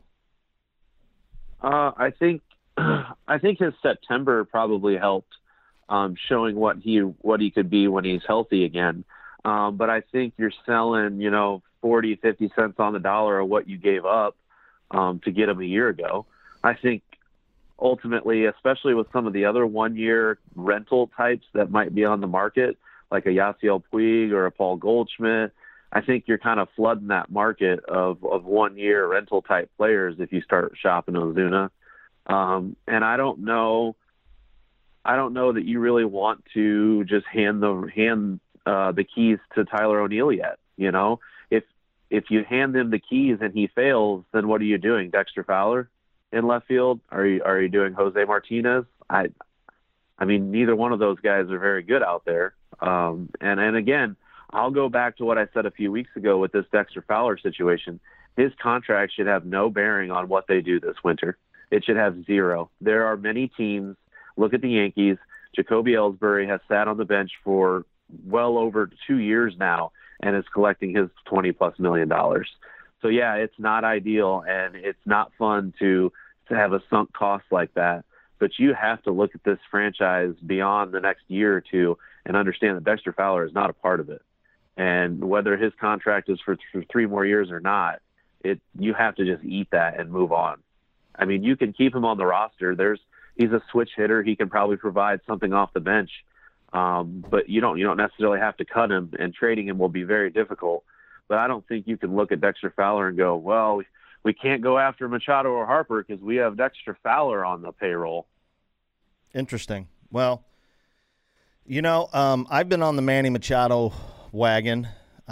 I think his September probably helped, showing what he could be when he's healthy again. But I think you're selling, 40, 50 cents on the dollar of what you gave up to get him a year ago. I think ultimately, especially with some of the other one-year rental types that might be on the market, like a Yasiel Puig or a Paul Goldschmidt, I think you're kind of flooding that market of one-year rental type players if you start shopping Ozuna. And I don't know that you really want to just hand the keys to Tyler O'Neill yet. If you hand him the keys and he fails, then what are you doing? Dexter Fowler in left field? Are you doing Jose Martinez? I mean, neither one of those guys are very good out there. And again, I'll go back to what I said a few weeks ago with this Dexter Fowler situation. His contract should have no bearing on what they do this winter. It should have zero. There are many teams. Look at the Yankees. Jacoby Ellsbury has sat on the bench for well over 2 years now and is collecting his $20+ million. So yeah, it's not ideal, and it's not fun to have a sunk cost like that. But you have to look at this franchise beyond the next year or two and understand that Dexter Fowler is not a part of it. And whether his contract is for 3 more years or not, you have to just eat that and move on. I mean, you can keep him on the roster. He's a switch hitter. He can probably provide something off the bench. But you don't necessarily have to cut him, and trading him will be very difficult. But I don't think you can look at Dexter Fowler and go, well, we can't go after Machado or Harper because we have Dexter Fowler on the payroll. Interesting. Well, I've been on the Manny Machado wagon. I've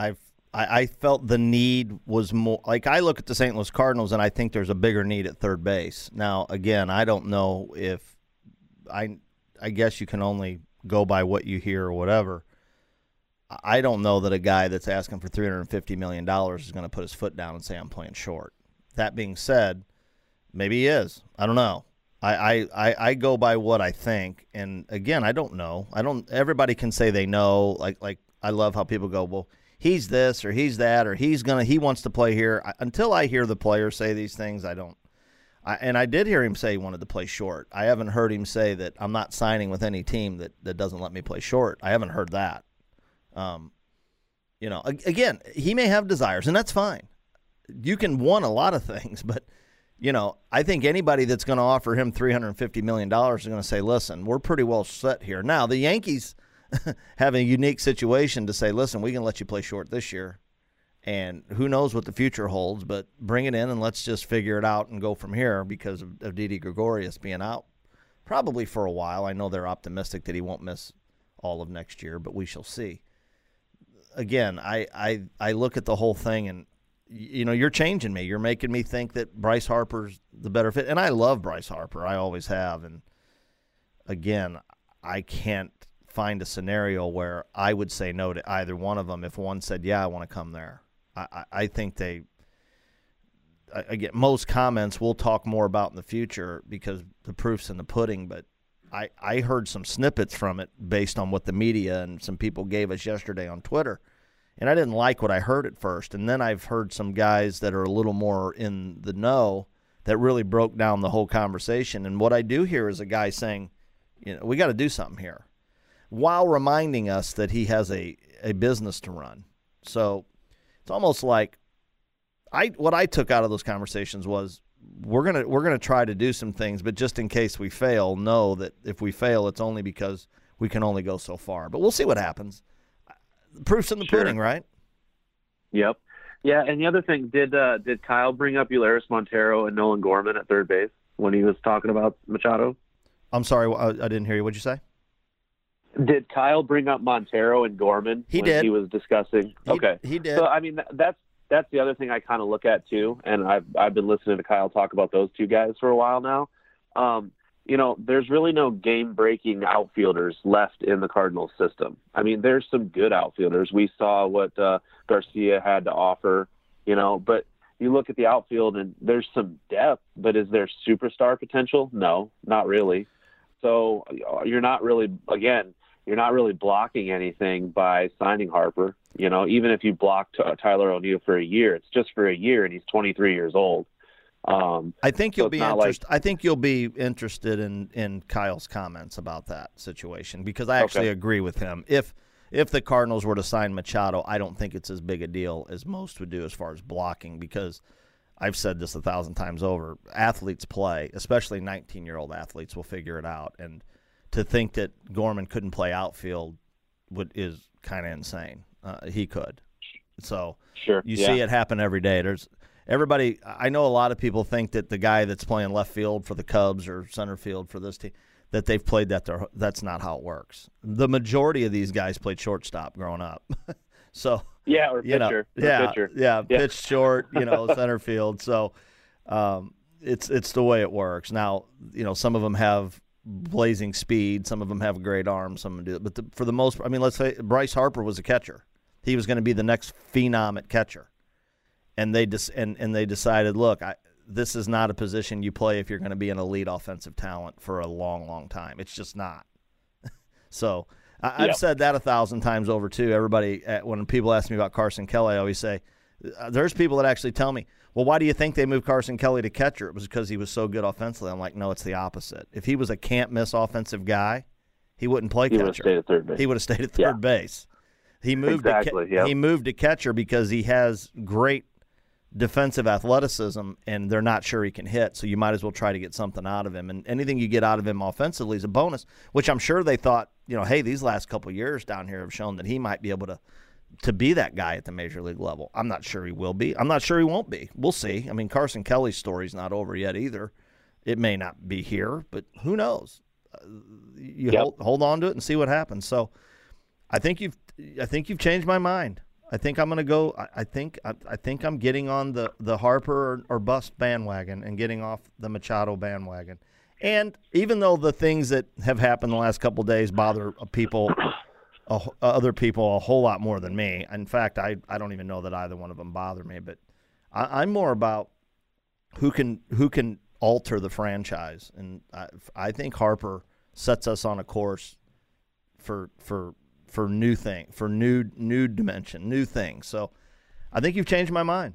I felt the need was more like I look at the St. Louis Cardinals and I think there's a bigger need at third base. Now, again, I don't know if I guess you can only go by what you hear or whatever. I don't know that a guy that's asking for $350 million is going to put his foot down and say I'm playing short. That being said, maybe he is. I don't know. I go by what I think, and again, I don't know. Everybody can say they know. Like I love how people go, well, he's this or he's that or he wants to play here. Until I hear the player say these things, I don't. And I did hear him say he wanted to play short. I haven't heard him say that I'm not signing with any team that doesn't let me play short. I haven't heard that. Again, he may have desires, and that's fine. You can want a lot of things, but, I think anybody that's going to offer him $350 million is going to say, listen, we're pretty well set here. Now, the Yankees have a unique situation to say, listen, we can let you play short this year, and who knows what the future holds, but bring it in and let's just figure it out and go from here because of Didi Gregorius being out probably for a while. I know they're optimistic that he won't miss all of next year, but we shall see. Again, I look at the whole thing and, you're changing me. You're making me think that Bryce Harper's the better fit. And I love Bryce Harper. I always have. And, again, I can't find a scenario where I would say no to either one of them if one said, yeah, I want to come there. I think again, most comments we'll talk more about in the future because the proof's in the pudding, but I heard some snippets from it based on what the media and some people gave us yesterday on Twitter. And I didn't like what I heard at first. And then I've heard some guys that are a little more in the know that really broke down the whole conversation. And what I do hear is a guy saying, we got to do something here, while reminding us that he has a business to run. So it's almost like what I took out of those conversations was we're gonna try to do some things, but just in case we fail, know that if we fail, it's only because we can only go so far. But we'll see what happens. The proof's in the pudding, right? Yep. Yeah, and the other thing, did Kyle bring up Eulerys Montero and Nolan Gorman at third base when he was talking about Machado? I'm sorry, I didn't hear you. What'd you say? Did Kyle bring up Montero and Gorman when he was discussing? Okay. He did. So, I mean, that's the other thing I kind of look at, too, and I've been listening to Kyle talk about those two guys for a while now. There's really no game-breaking outfielders left in the Cardinals system. I mean, there's some good outfielders. We saw what Garcia had to offer, but you look at the outfield and there's some depth, but is there superstar potential? No, not really. So you're not really blocking anything by signing Harper. Even if you blocked Tyler O'Neill for a year, it's just for a year, and he's 23 years old. I think you'll be I think you'll be interested in Kyle's comments about that situation because I actually agree with him. If the Cardinals were to sign Machado, I don't think it's as big a deal as most would do as far as blocking because I've said this 1,000 times over. Athletes play, especially 19-year-old athletes will figure it out. And to think that Gorman couldn't play outfield is kind of insane. He could. So you see it happen every day. I know a lot of people think that the guy that's playing left field for the Cubs or center field for this team, that they've played that. That's not how it works. The majority of these guys played shortstop growing up. So or pitcher. Pitch short, center field. So it's the way it works. Now, some of them have blazing speed, some of them have great arms, some of them do. But for the most part, let's say Bryce Harper was a catcher. He was going to be the next phenom at catcher. And they decided, look, this is not a position you play if you're going to be an elite offensive talent for a long, long time. It's just not. So I've said that 1,000 times over too. Everybody, when people ask me about Carson Kelly, I always say, there's people that actually tell me, well, why do you think they moved Carson Kelly to catcher? It was because he was so good offensively. I'm like, no, it's the opposite. If he was a can't-miss offensive guy, he wouldn't play catcher. He would have stayed at third base. He moved he moved to catcher because he has great defensive athleticism, and they're not sure he can hit, so you might as well try to get something out of him. And anything you get out of him offensively is a bonus, which I'm sure they thought, hey, these last couple of years down here have shown that he might be able to be that guy at the major league level. I'm not sure he will be. I'm not sure he won't be. We'll see. Carson Kelly's story's not over yet either. It may not be here, but who knows? Hold on to it and see what happens. So I think you've changed my mind. I think I'm going to go. I think I'm getting on the Harper or bust bandwagon and getting off the Machado bandwagon. And even though the things that have happened the last couple of days bother other people a whole lot more than me. In fact, I don't even know that either one of them bother me. But I'm more about who can alter the franchise, and I think Harper sets us on a course for new dimension, new things. So I think you've changed my mind.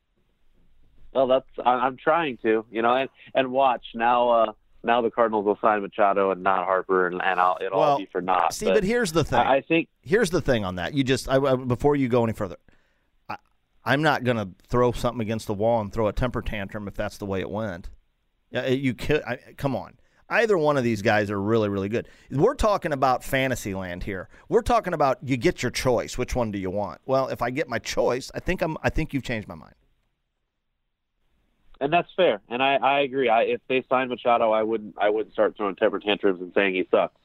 Well, I'm trying to, and watch now. Now the Cardinals will sign Machado and not Harper, and it'll all be for naught. See, but here's the thing. I think here's the thing on that. Before you go any further, I'm not going to throw something against the wall and throw a temper tantrum if that's the way it went. Come on. Either one of these guys are really, really good. We're talking about fantasy land here. We're talking about you get your choice. Which one do you want? Well, if I get my choice, I think you've changed my mind. And that's fair, and I agree. If they signed Machado, I wouldn't start throwing temper tantrums and saying he sucks.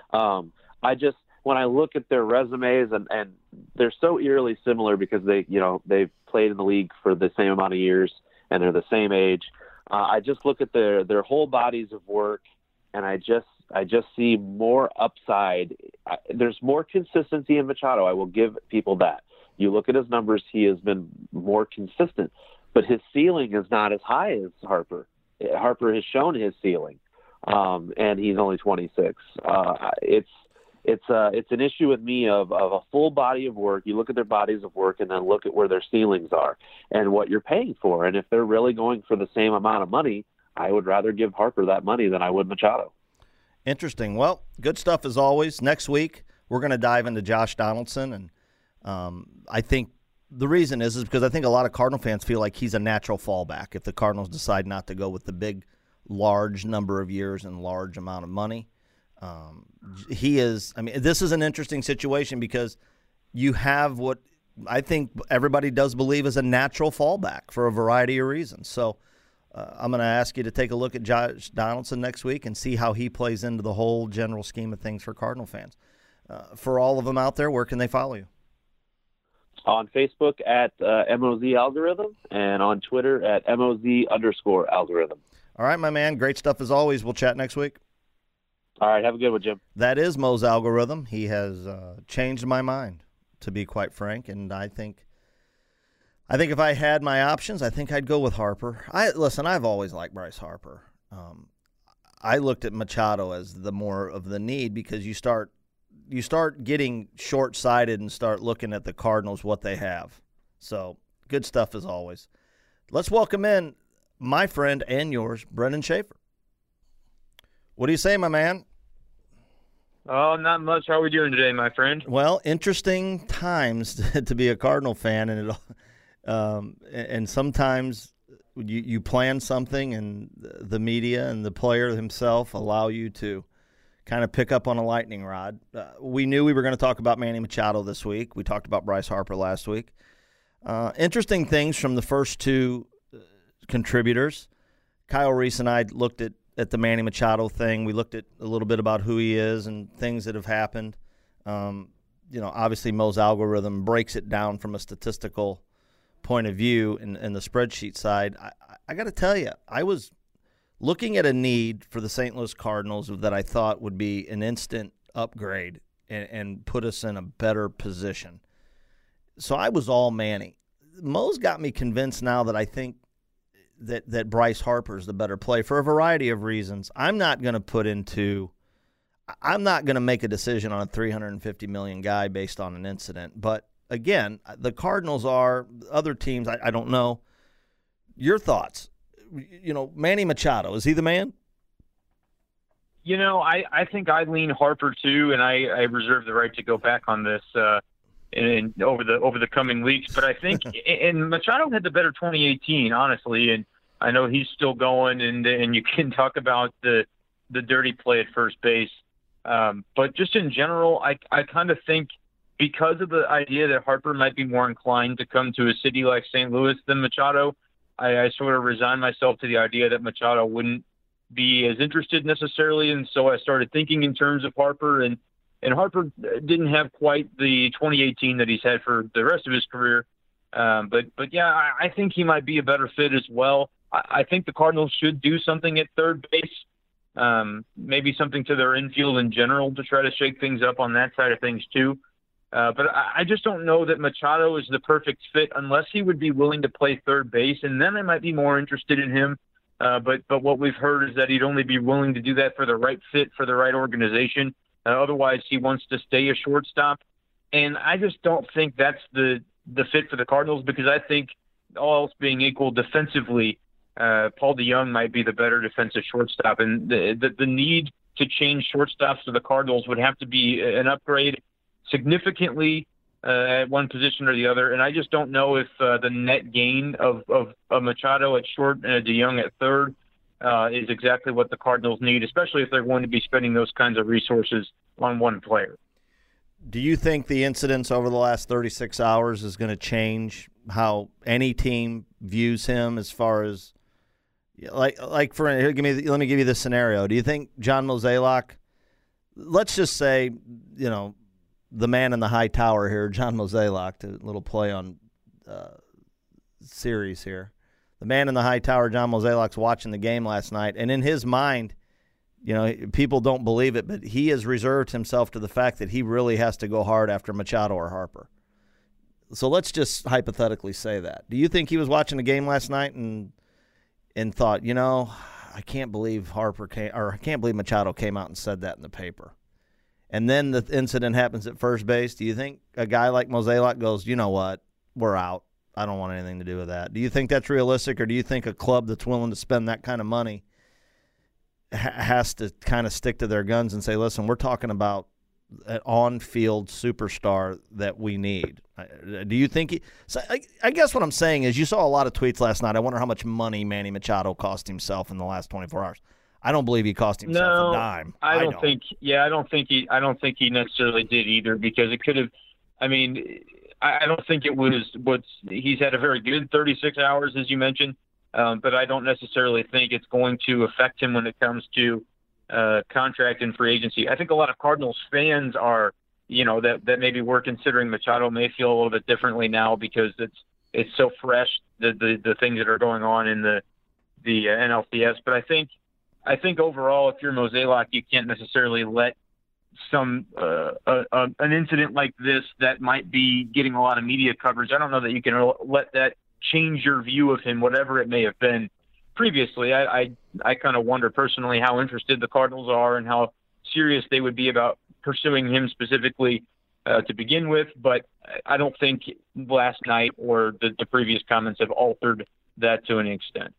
When I look at their resumes, and they're so eerily similar because they've played in the league for the same amount of years and they're the same age. I just look at their whole bodies of work, and I just see more upside. There's more consistency in Machado. I will give people that. You look at his numbers; he has been more consistent. But his ceiling is not as high as Harper. Harper has shown his ceiling, and he's only 26. It's an issue with me of a full body of work. You look at their bodies of work and then look at where their ceilings are and what you're paying for. And if they're really going for the same amount of money, I would rather give Harper that money than I would Machado. Interesting. Well, good stuff as always. Next week, we're going to dive into Josh Donaldson, and I think the reason is because I think a lot of Cardinal fans feel like he's a natural fallback if the Cardinals decide not to go with the big, large number of years and large amount of money. He is – I mean, this is an interesting situation because you have what I think everybody does believe is a natural fallback for a variety of reasons. So I'm going to ask you to take a look at Josh Donaldson next week and see how he plays into the whole general scheme of things for Cardinal fans. For all of them out there, where can they follow you? On Facebook at MOZ Algorithm and on Twitter at MOZ_algorithm. All right, my man. Great stuff as always. We'll chat next week. All right. Have a good one, Jim. That is Mo's algorithm. He has changed my mind, to be quite frank. And I think if I had my options, I think I'd go with Harper. I've always liked Bryce Harper. I looked at Machado as the more of the need because you start getting short-sighted and start looking at the Cardinals, what they have. So, good stuff as always. Let's welcome in my friend and yours, Brendan Schaefer. What do you say, my man? Oh, not much. How are we doing today, my friend? Well, interesting times to be a Cardinal fan, and sometimes you plan something and the media and the player himself allow you to kind of pick up on a lightning rod. We knew we were going to talk about Manny Machado this week. We talked about Bryce Harper last week. Interesting things from the first two contributors. Kyle Reese and I looked at the Manny Machado thing. We looked at a little bit about who he is and things that have happened. Obviously Mo's algorithm breaks it down from a statistical point of view in the spreadsheet side. I got to tell you, I was looking at a need for the St. Louis Cardinals that I thought would be an instant upgrade and put us in a better position. So I was all Manny. Mo's got me convinced now that I think that Bryce Harper is the better play for a variety of reasons. I'm not going to make a decision on a $350 million guy based on an incident. But again, the Cardinals are other teams. I don't know. Your thoughts? Manny Machado, is he the man? I think I lean Harper too, and I reserve the right to go back on this over the coming weeks. But I think and Machado had the better 2018, honestly, and I know he's still going, and you can talk about the dirty play at first base. But just in general, I kind of think because of the idea that Harper might be more inclined to come to a city like St. Louis than Machado, I sort of resigned myself to the idea that Machado wouldn't be as interested necessarily. And so I started thinking in terms of Harper. And And Harper didn't have quite the 2018 that he's had for the rest of his career. But yeah, I think he might be a better fit as well. I think the Cardinals should do something at third base, maybe something to their infield in general to try to shake things up on that side of things too. But I just don't know that Machado is the perfect fit unless he would be willing to play third base, and then I might be more interested in him. But what we've heard is that he'd only be willing to do that for the right fit, for the right organization. Otherwise, he wants to stay a shortstop. And I just don't think that's the fit for the Cardinals, because I think all else being equal defensively, Paul DeJong might be the better defensive shortstop. And the need to change shortstops for the Cardinals would have to be an upgrade significantly at one position or the other. And I just don't know if the net gain of Machado at short and DeJong at third is exactly what the Cardinals need, especially if they're going to be spending those kinds of resources on one player. Do you think the incidents over the last 36 hours is going to change how any team views him as far as let me give you this scenario. Do you think John Mozeliak, let's just say, the man in the high tower here, John Mozeliak, a little play on series here. The man in the high tower, John Mozeliak's watching the game last night, and in his mind, people don't believe it, but he has reserved himself to the fact that he really has to go hard after Machado or Harper. So let's just hypothetically say that. Do you think he was watching the game last night and thought, I can't believe I can't believe Machado came out and said that in the paper? And then the incident happens at first base. Do you think a guy like Mozeliak goes, you know what, we're out. I don't want anything to do with that. Do you think that's realistic, or do you think a club that's willing to spend that kind of money has to kind of stick to their guns and say, listen, we're talking about an on-field superstar that we need? Do you think I guess what I'm saying is you saw a lot of tweets last night. I wonder how much money Manny Machado cost himself in the last 24 hours. I don't believe he cost himself a dime. I don't think he necessarily did either, because it could have. I mean, I don't think it was he's had a very good 36 hours, as you mentioned, but I don't necessarily think it's going to affect him when it comes to contract and free agency. I think a lot of Cardinals fans are, that maybe we're considering Machado may feel a little bit differently now because it's so fresh, the things that are going on in the NLCS. But I think overall, if you're Mozeliak, you can't necessarily let an incident like this that might be getting a lot of media coverage. I don't know that you can let that change your view of him, whatever it may have been previously. I kind of wonder personally how interested the Cardinals are and how serious they would be about pursuing him specifically to begin with. But I don't think last night or the previous comments have altered that to an extent.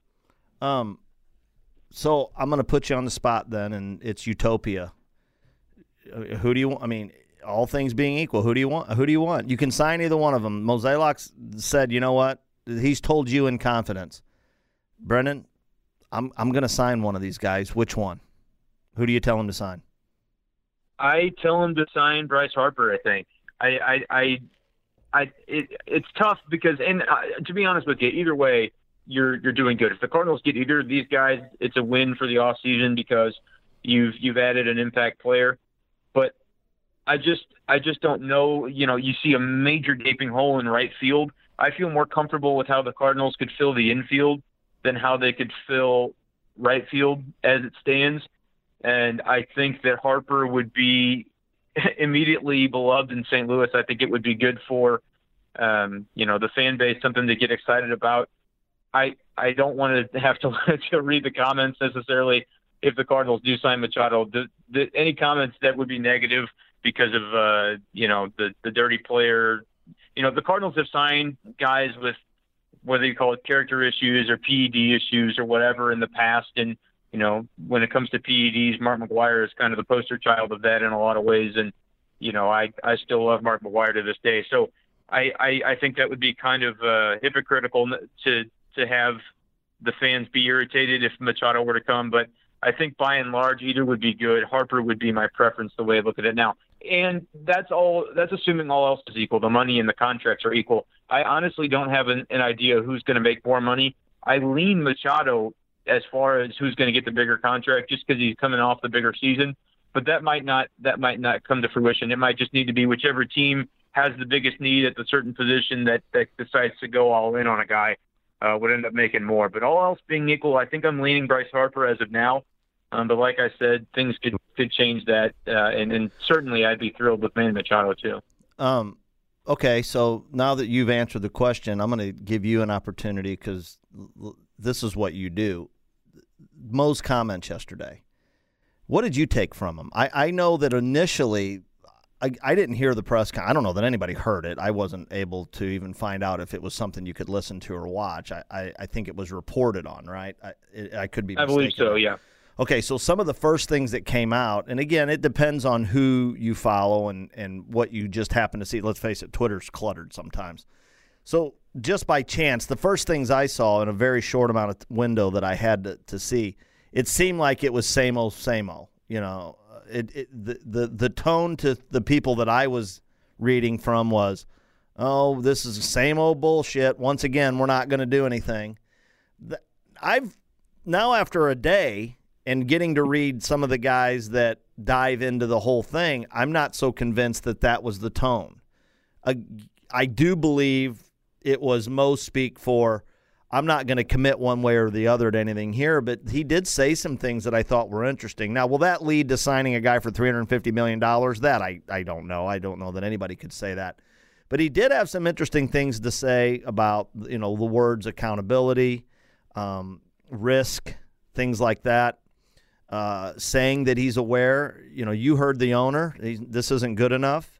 So I'm going to put you on the spot then, and it's utopia. Who do you want? I mean, all things being equal, who do you want? You can sign either one of them. Mozeliak said, you know what? He's told you in confidence, Brendan, I'm going to sign one of these guys. Which one? Who do you tell him to sign? I tell him to sign Bryce Harper, I think. It's tough because, and to be honest with you, either way, you're doing good. If the Cardinals get either of these guys, it's a win for the offseason because you've added an impact player. But I just don't know. You see a major gaping hole in right field. I feel more comfortable with how the Cardinals could fill the infield than how they could fill right field as it stands. And I think that Harper would be immediately beloved in St. Louis. I think it would be good for, the fan base, something to get excited about. I don't want to have to read the comments necessarily if the Cardinals do sign Machado. Any comments that would be negative because of, the dirty player. The Cardinals have signed guys with whether you call it character issues or PED issues or whatever in the past. And, when it comes to PEDs, Mark McGwire is kind of the poster child of that in a lot of ways. And, I still love Mark McGwire to this day. So I think that would be kind of hypocritical to have the fans be irritated if Machado were to come. But I think by and large, either would be good. Harper would be my preference the way I look at it now. And that's assuming all else is equal. The money and the contracts are equal. I honestly don't have an idea who's going to make more money. I lean Machado as far as who's going to get the bigger contract just because he's coming off the bigger season. but that might not come to fruition. It might just need to be whichever team has the biggest need at the certain position that decides to go all in on a guy would end up making more. But all else being equal, I think I'm leaning Bryce Harper as of now. But like I said, things could change that, and certainly I'd be thrilled with Manny Machado too. Okay, so now that you've answered the question, I'm going to give you an opportunity because this is what you do. Mo's comments yesterday. What did you take from him? I know that initially I didn't hear the press I don't know that anybody heard it. I wasn't able to even find out if it was something you could listen to or watch. I think it was reported on, right? I could be mistaken. I believe so, yeah. Okay, so some of the first things that came out, and again, it depends on who you follow and what you just happen to see. Let's face it, Twitter's cluttered sometimes. So just by chance, the first things I saw in a very short amount of window that I had to see, it seemed like it was same old, same old. You know, the tone to the people that I was reading from was, oh, this is the same old bullshit. Once again, we're not going to do anything. I've now, after a day and getting to read some of the guys that dive into the whole thing, I'm not so convinced that was the tone. I do believe it was Mo speak for, I'm not going to commit one way or the other to anything here, but he did say some things that I thought were interesting. Now, will that lead to signing a guy for $350 million? That I don't know. I don't know that anybody could say that. But he did have some interesting things to say about, the words accountability, risk, things like that, saying that he's aware. You heard the owner. This isn't good enough.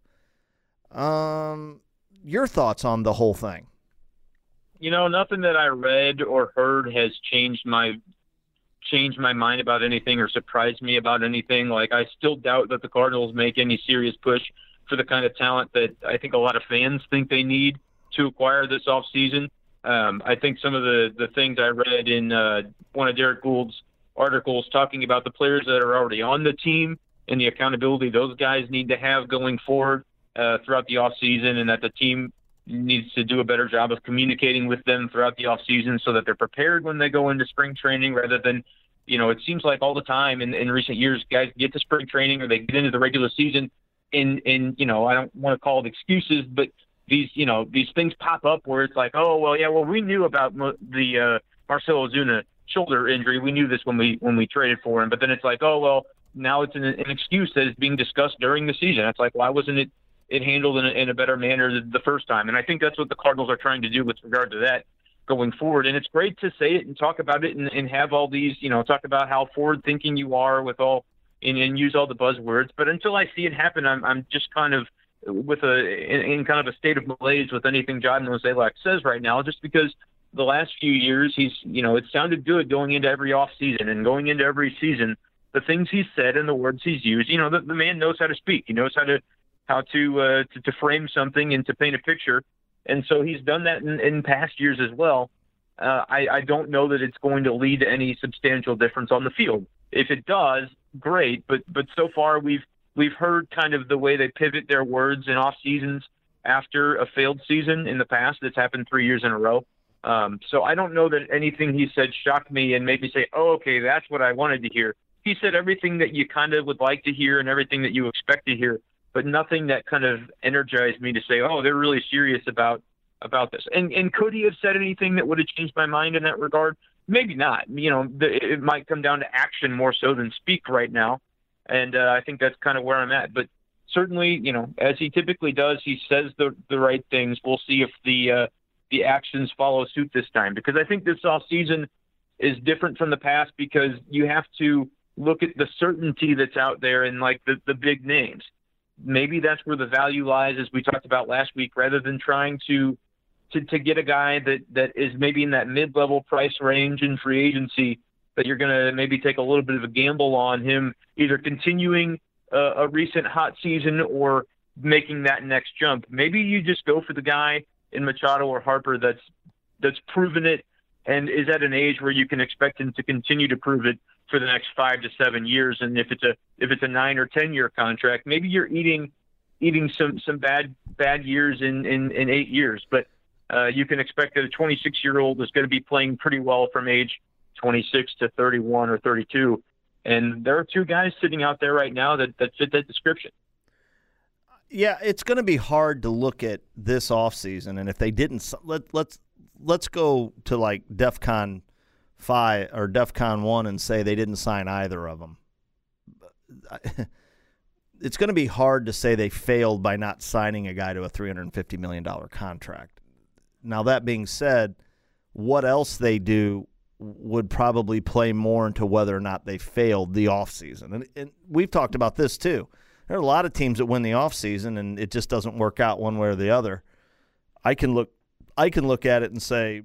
Your thoughts on the whole thing? Nothing that I read or heard has changed my mind about anything or surprised me about anything. Like, I still doubt that the Cardinals make any serious push for the kind of talent that I think a lot of fans think they need to acquire this offseason. I think some of the things I read in one of Derek Gould's articles talking about the players that are already on the team and the accountability those guys need to have going forward throughout the offseason, and that the team needs to do a better job of communicating with them throughout the offseason so that they're prepared when they go into spring training, rather than, it seems like all the time in recent years, guys get to spring training or they get into the regular season and I don't want to call it excuses, but these things pop up where it's like, oh, well, we knew about the Marcell Ozuna shoulder injury. We knew this when we traded for him, but then it's like, oh, well, now it's an excuse that is being discussed during the season. It's like, why wasn't it handled in a better manner the first time? And I think that's what the Cardinals are trying to do with regard to that going forward. And it's great to say it and talk about it and have all these, talk about how forward thinking you are with all and use all the buzzwords. But until I see it happen, I'm just kind of in kind of a state of malaise with anything John Mozeliak says right now, just because the last few years he's, it sounded good going into every off season and going into every season, the things he's said and the words he's used, the man knows how to speak. He knows how to frame something and to paint a picture. And so he's done that in past years as well. I don't know that it's going to lead to any substantial difference on the field. If it does, great. But so far we've heard kind of the way they pivot their words in off seasons after a failed season in the past. That's happened 3 years in a row. So I don't know that anything he said shocked me and made me say, oh, okay, that's what I wanted to hear. He said everything that you kind of would like to hear and everything that you expect to hear, but nothing that kind of energized me to say, oh, they're really serious about this. And could he have said anything that would have changed my mind in that regard? Maybe not. It might come down to action more so than speak right now. And I think that's kind of where I'm at. But certainly, as he typically does, he says the right things. We'll see if the actions follow suit this time, because I think this offseason is different from the past, because you have to look at the certainty that's out there and like the big names. Maybe that's where the value lies, as we talked about last week, rather than trying to get a guy that is maybe in that mid-level price range in free agency, that you're going to maybe take a little bit of a gamble on him, either continuing a recent hot season or making that next jump. Maybe you just go for the guy in Machado or Harper that's proven it and is at an age where you can expect him to continue to prove it for the next 5 to 7 years. And if it's a 9 or 10 year contract, maybe you're eating some bad years in 8 years. But you can expect that a 26-year-old is going to be playing pretty well from age 26 to 31 or 32. And there are two guys sitting out there right now that fit that description. Yeah, it's going to be hard to look at this offseason, and if they didn't, let's go to like DEFCON 5 or DEFCON 1 and say they didn't sign either of them. It's going to be hard to say they failed by not signing a guy to a $350 million contract. Now, that being said, what else they do would probably play more into whether or not they failed the offseason. And we've talked about this too. There are a lot of teams that win the offseason and it just doesn't work out one way or the other. I can look at it and say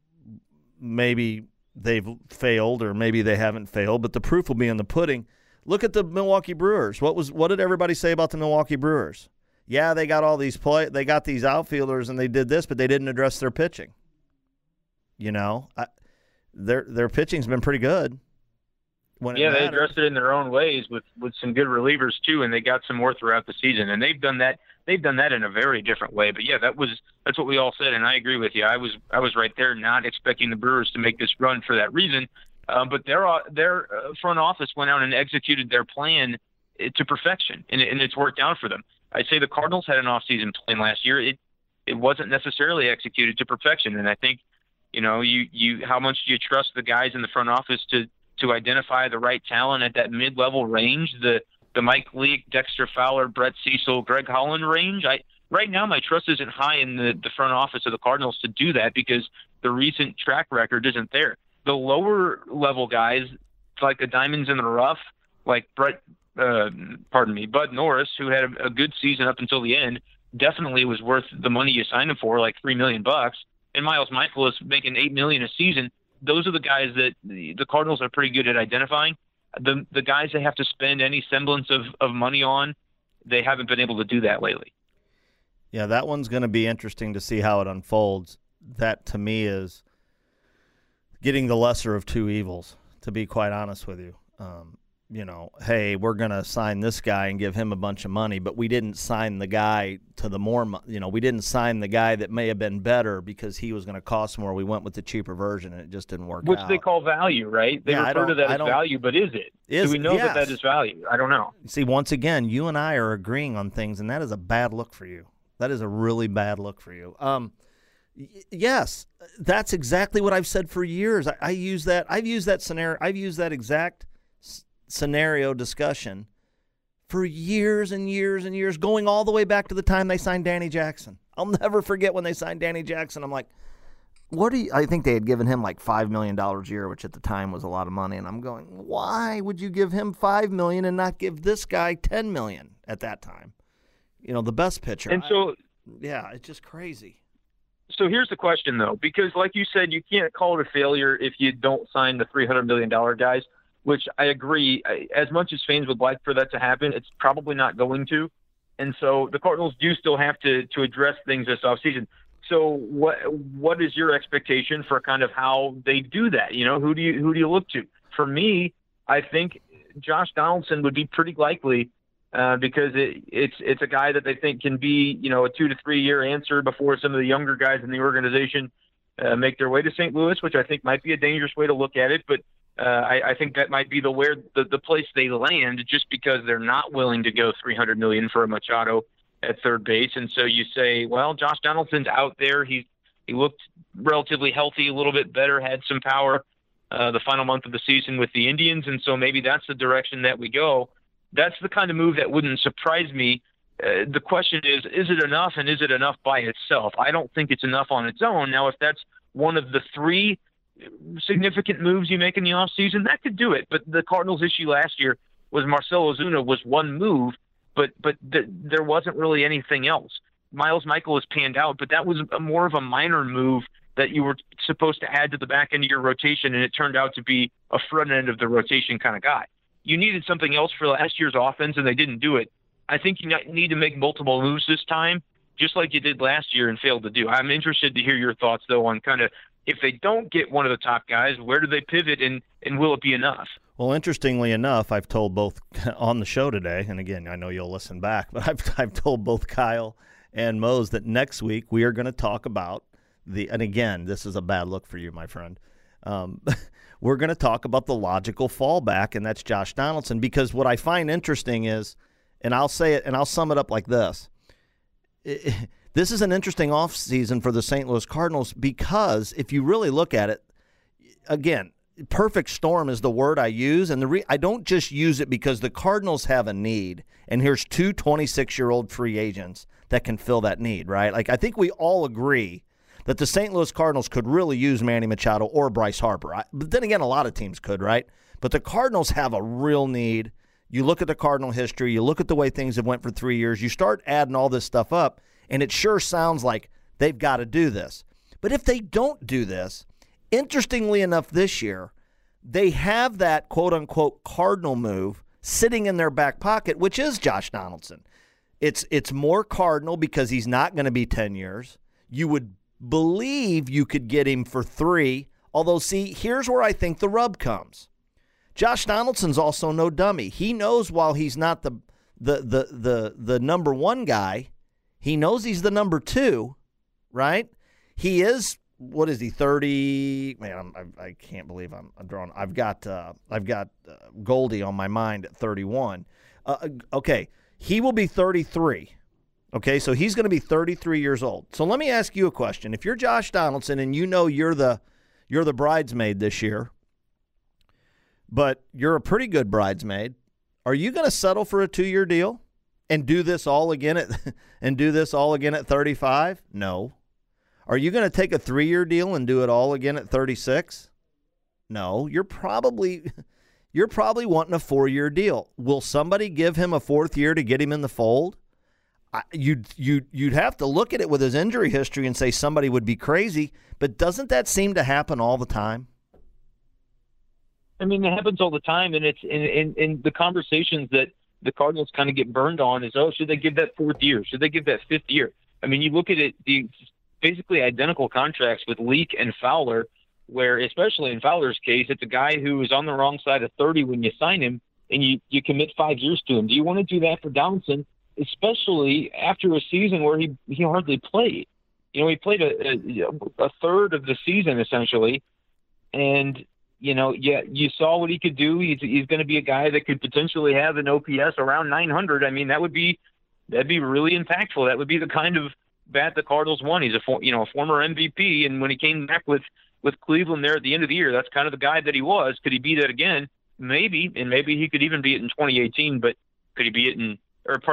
maybe they've failed or maybe they haven't failed, but the proof will be in the pudding. Look at the Milwaukee Brewers. What did everybody say about the Milwaukee Brewers? Yeah, they got all these they got these outfielders and they did this, but they didn't address their pitching. You know, their pitching's been pretty good. They addressed it in their own ways with some good relievers too, and they got some more throughout the season. And they've done that in a very different way. But yeah, that's what we all said, and I agree with you. I was right there, not expecting the Brewers to make this run for that reason. But their front office went out and executed their plan to perfection, and it's worked out for them. I'd say the Cardinals had an off-season plan last year. It wasn't necessarily executed to perfection, and I think, you know, how much do you trust the guys in the front office to identify the right talent at that mid-level range, the Mike Leake, Dexter Fowler, Brett Cecil, Greg Holland range? Right now, my trust isn't high in the front office of the Cardinals to do that because the recent track record isn't there. The lower-level guys, like the diamonds in the rough, like Bud Norris, who had a good season up until the end, definitely was worth the money you signed him for, like $3 million. And Miles Michaelis making $8 million a season. Those are the guys that the Cardinals are pretty good at identifying. The guys they have to spend any semblance of money on, they haven't been able to do that lately. Yeah, that one's going to be interesting to see how it unfolds. That, to me, is getting the lesser of two evils, to be quite honest with you. You know, hey, we're going to sign this guy and give him a bunch of money, but we didn't sign the guy to the more, we didn't sign the guy that may have been better because he was going to cost more. We went with the cheaper version, and it just didn't work out. Which they call value, right? They refer to that as value, but is it? Do we know that is value? I don't know. See, once again, you and I are agreeing on things, and that is a bad look for you. That is a really bad look for you. Yes, that's exactly what I've said for years. I've used that scenario. I've used that exact scenario discussion for years and years and years, going all the way back to the time they signed Danny Jackson. I'll never forget when they signed Danny Jackson. I'm like, I think they had given him like $5 million a year, which at the time was a lot of money. And I'm going, why would you give him $5 million and not give this guy $10 million at that time? You know, the best pitcher. And so, it's just crazy. So here's the question, though, because like you said, you can't call it a failure if you don't sign the $300 million guys, which I agree. As much as fans would like for that to happen, it's probably not going to. And so the Cardinals do still have to address things this offseason. So what is your expectation for kind of how they do that? You know, who do you look to? For me, I think Josh Donaldson would be pretty likely because it's a guy that they think can be, you know, a 2 to 3 year answer before some of the younger guys in the organization make their way to St. Louis, which I think might be a dangerous way to look at it. But I think that might be the place they land, just because they're not willing to go $300 million for a Machado at third base. And so you say, well, Josh Donaldson's out there. He looked relatively healthy, a little bit better, had some power the final month of the season with the Indians. And so maybe that's the direction that we go. That's the kind of move that wouldn't surprise me. The question is it enough, and is it enough by itself? I don't think it's enough on its own. Now, if that's one of the three significant moves you make in the offseason, that could do it. But the Cardinals' issue last year was Marcell Ozuna was one move, but there wasn't really anything else. Miles Michaelis panned out, but that was more of a minor move that you were supposed to add to the back end of your rotation, and it turned out to be a front end of the rotation kind of guy. You needed something else for last year's offense, and they didn't do it. I think you need to make multiple moves this time, just like you did last year and failed to do. I'm interested to hear your thoughts, though, on kind of if they don't get one of the top guys, where do they pivot, and will it be enough? Well, interestingly enough, I've told both on the show today, and again, I know you'll listen back, but I've told both Kyle and Mose that next week we are going to talk about and again, this is a bad look for you, my friend. we're going to talk about the logical fallback, and that's Josh Donaldson, because what I find interesting is, and I'll say it, and I'll sum it up like this. This is an interesting offseason for the St. Louis Cardinals because if you really look at it, again, perfect storm is the word I use, and I don't just use it because the Cardinals have a need, and here's two 26-year-old free agents that can fill that need, right? Like, I think we all agree that the St. Louis Cardinals could really use Manny Machado or Bryce Harper. But then again, a lot of teams could, right? But the Cardinals have a real need. You look at the Cardinal history, you look at the way things have went for 3 years, you start adding all this stuff up, and it sure sounds like they've got to do this. But if they don't do this, interestingly enough this year, they have that quote-unquote Cardinal move sitting in their back pocket, which is Josh Donaldson. It's more Cardinal because he's not going to be 10 years. You would believe you could get him for 3, although, see, here's where I think the rub comes. Josh Donaldson's also no dummy. He knows while he's not the number 1 guy, he knows he's the number 2, right? He is, what is he, 30? Man, I can't believe I'm drawing. I've got Goldie on my mind at 31. Okay, he will be 33. Okay, so he's going to be 33 years old. So let me ask you a question. If you're Josh Donaldson and you know you're the bridesmaid this year, but you're a pretty good bridesmaid, are you going to settle for a 2-year deal and do this all again at 35? No. Are you going to take a 3-year deal and do it all again at 36? No. You're probably wanting a 4-year deal. Will somebody give him a 4th year to get him in the fold? You'd have to look at it with his injury history and say somebody would be crazy, but doesn't that seem to happen all the time? I mean, it happens all the time, and it's in the conversations that the Cardinals kind of get burned on is, should they give that 4th year? Should they give that 5th year? I mean, you look at it, the basically identical contracts with Leake and Fowler, where especially in Fowler's case, it's a guy who is on the wrong side of 30 when you sign him, and you commit 5 years to him. Do you want to do that for Donaldson, especially after a season where he hardly played? You know, he played a third of the season essentially, and you saw what he could do. He's going to be a guy that could potentially have an OPS around 900. I mean, that'd be really impactful. That would be the kind of bat the Cardinals want. He's a former MVP, and when he came back with Cleveland there at the end of the year, that's kind of the guy that he was. Could he be that again? Maybe, and maybe he could even be it in 2018. But could he be it in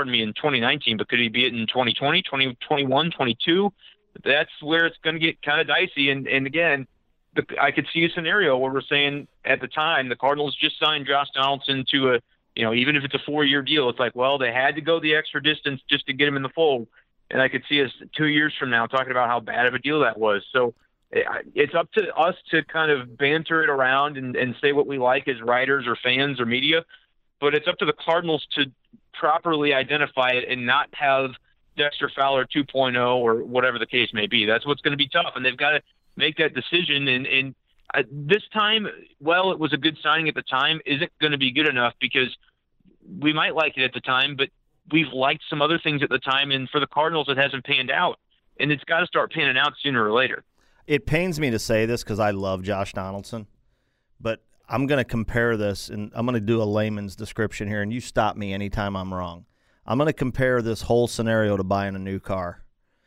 2019? But could he be it in 2020, 2021, 22? That's where it's going to get kind of dicey. And again, I could see a scenario where we're saying at the time the Cardinals just signed Josh Donaldson to even if it's a 4-year deal, it's like, well, they had to go the extra distance just to get him in the fold. And I could see us 2 years from now talking about how bad of a deal that was. So it's up to us to kind of banter it around and say what we like as writers or fans or media. But it's up to the Cardinals to properly identify it and not have Dexter Fowler 2.0 or whatever the case may be. That's what's going to be tough. And they've got to make that decision. And this time, well, it was a good signing at the time. Is it going to be good enough? Because we might like it at the time, but we've liked some other things at the time. And for the Cardinals, it hasn't panned out. And it's got to start panning out sooner or later. It pains me to say this because I love Josh Donaldson, but I'm going to compare this, and I'm going to do a layman's description here, and you stop me anytime I'm wrong. I'm going to compare this whole scenario to buying a new car.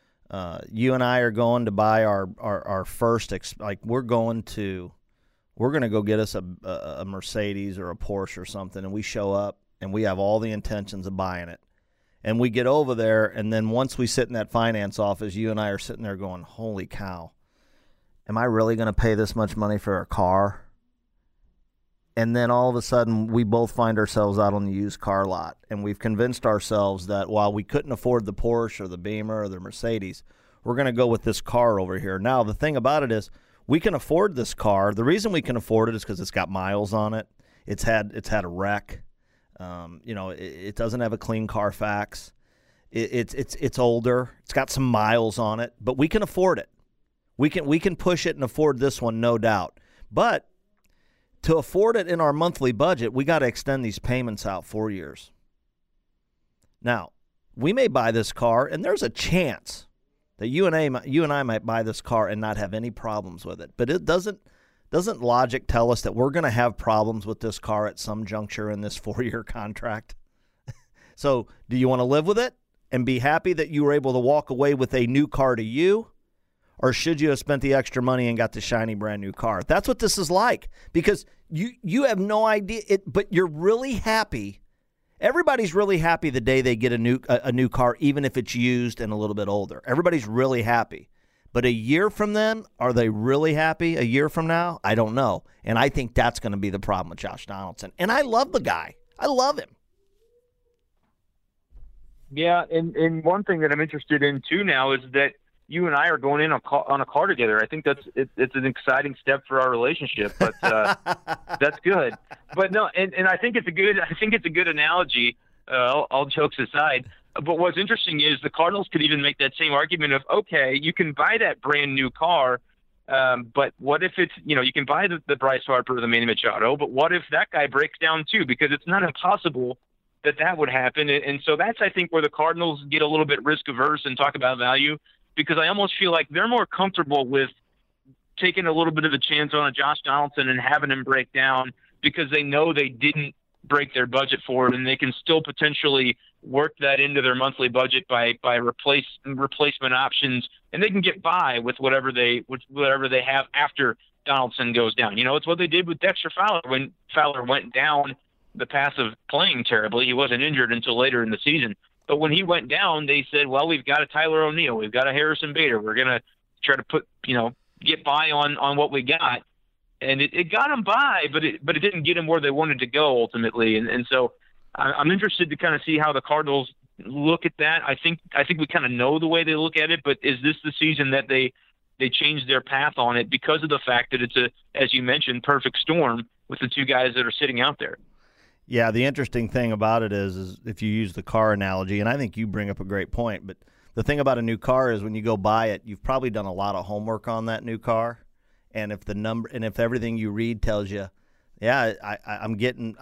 You and I are going to buy our first, we're going to go get us a Mercedes or a Porsche or something, and we show up, and we have all the intentions of buying it. And we get over there, and then once we sit in that finance office, you and I are sitting there going, holy cow, am I really going to pay this much money for a car? And then all of a sudden, we both find ourselves out on the used car lot, and we've convinced ourselves that while we couldn't afford the Porsche or the Beamer or the Mercedes, we're going to go with this car over here. Now, the thing about it is we can afford this car. The reason we can afford it is because it's got miles on it. It's had a wreck. It doesn't have a clean Carfax. It's older. It's got some miles on it, but we can afford it. We can push it and afford this one, no doubt. But to afford it in our monthly budget, we got to extend these payments out 4 years. Now, we may buy this car, and there's a chance that you and I might buy this car and not have any problems with it. But it doesn't doesn't logic tell us that we're going to have problems with this car at some juncture in this 4-year contract? So do you want to live with it and be happy that you were able to walk away with a new car to you? Or should you have spent the extra money and got the shiny brand new car? That's what this is like, because you have no idea it, but you're really happy. Everybody's really happy the day they get a new car, even if it's used and a little bit older. Everybody's really happy. But a year from then, are they really happy? A year from now? I don't know. And I think that's going to be the problem with Josh Donaldson. And I love the guy. I love him. Yeah, and one thing that I'm interested in too now is that you and I are going in on a car together. I think it's an exciting step for our relationship, but that's good. But no, and I think it's a good analogy. All jokes aside, but what's interesting is the Cardinals could even make that same argument of, okay, you can buy that brand new car, but what if it's, you can buy the Bryce Harper or the Manny Machado, but what if that guy breaks down too? Because it's not impossible that would happen. And so that's, I think, where the Cardinals get a little bit risk averse and talk about value, because I almost feel like they're more comfortable with taking a little bit of a chance on a Josh Donaldson and having him break down, because they know they didn't break their budget for it, and they can still potentially work that into their monthly budget by replacement options, and they can get by with whatever they have after Donaldson goes down. It's what they did with Dexter Fowler when Fowler went down the path of playing terribly. He wasn't injured until later in the season. But when he went down, they said, well, we've got a Tyler O'Neill, we've got a Harrison Bader. We're going to try to get by on what we got. And it got them by, but it didn't get them where they wanted to go ultimately. And so I'm interested to kind of see how the Cardinals look at that. I think we kind of know the way they look at it, but is this the season that they change their path on it because of the fact that it's as you mentioned, perfect storm with the two guys that are sitting out there? Yeah, the interesting thing about it is if you use the car analogy, and I think you bring up a great point, but the thing about a new car is when you go buy it, you've probably done a lot of homework on that new car. And if everything you read tells you, yeah, I'm getting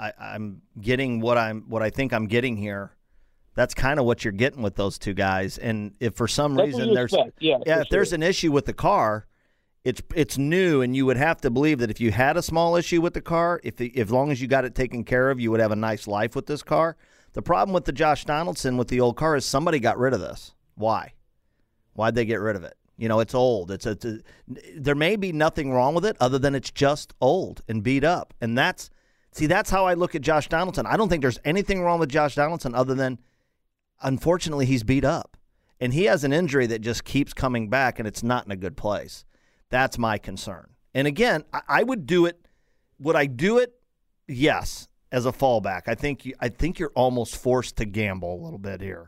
what I think I'm getting here, that's kind of what you're getting with those two guys. And if for some reason there's an issue with the car, it's new, and you would have to believe that if you had a small issue with the car, as long as you got it taken care of, you would have a nice life with this car. The problem with the Josh Donaldson with the old car is somebody got rid of this. Why? Why'd they get rid of it? It's old. There may be nothing wrong with it other than it's just old and beat up. And that's how I look at Josh Donaldson. I don't think there's anything wrong with Josh Donaldson other than, unfortunately, he's beat up. And he has an injury that just keeps coming back, and it's not in a good place. That's my concern. And again, I would do it. Would I do it? Yes, as a fallback. I think you're almost forced to gamble a little bit here.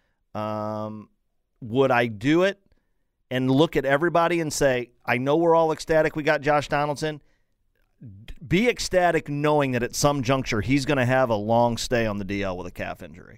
Would I do it and look at everybody and say, I know we're all ecstatic we got Josh Donaldson? Be ecstatic knowing that at some juncture he's going to have a long stay on the DL with a calf injury.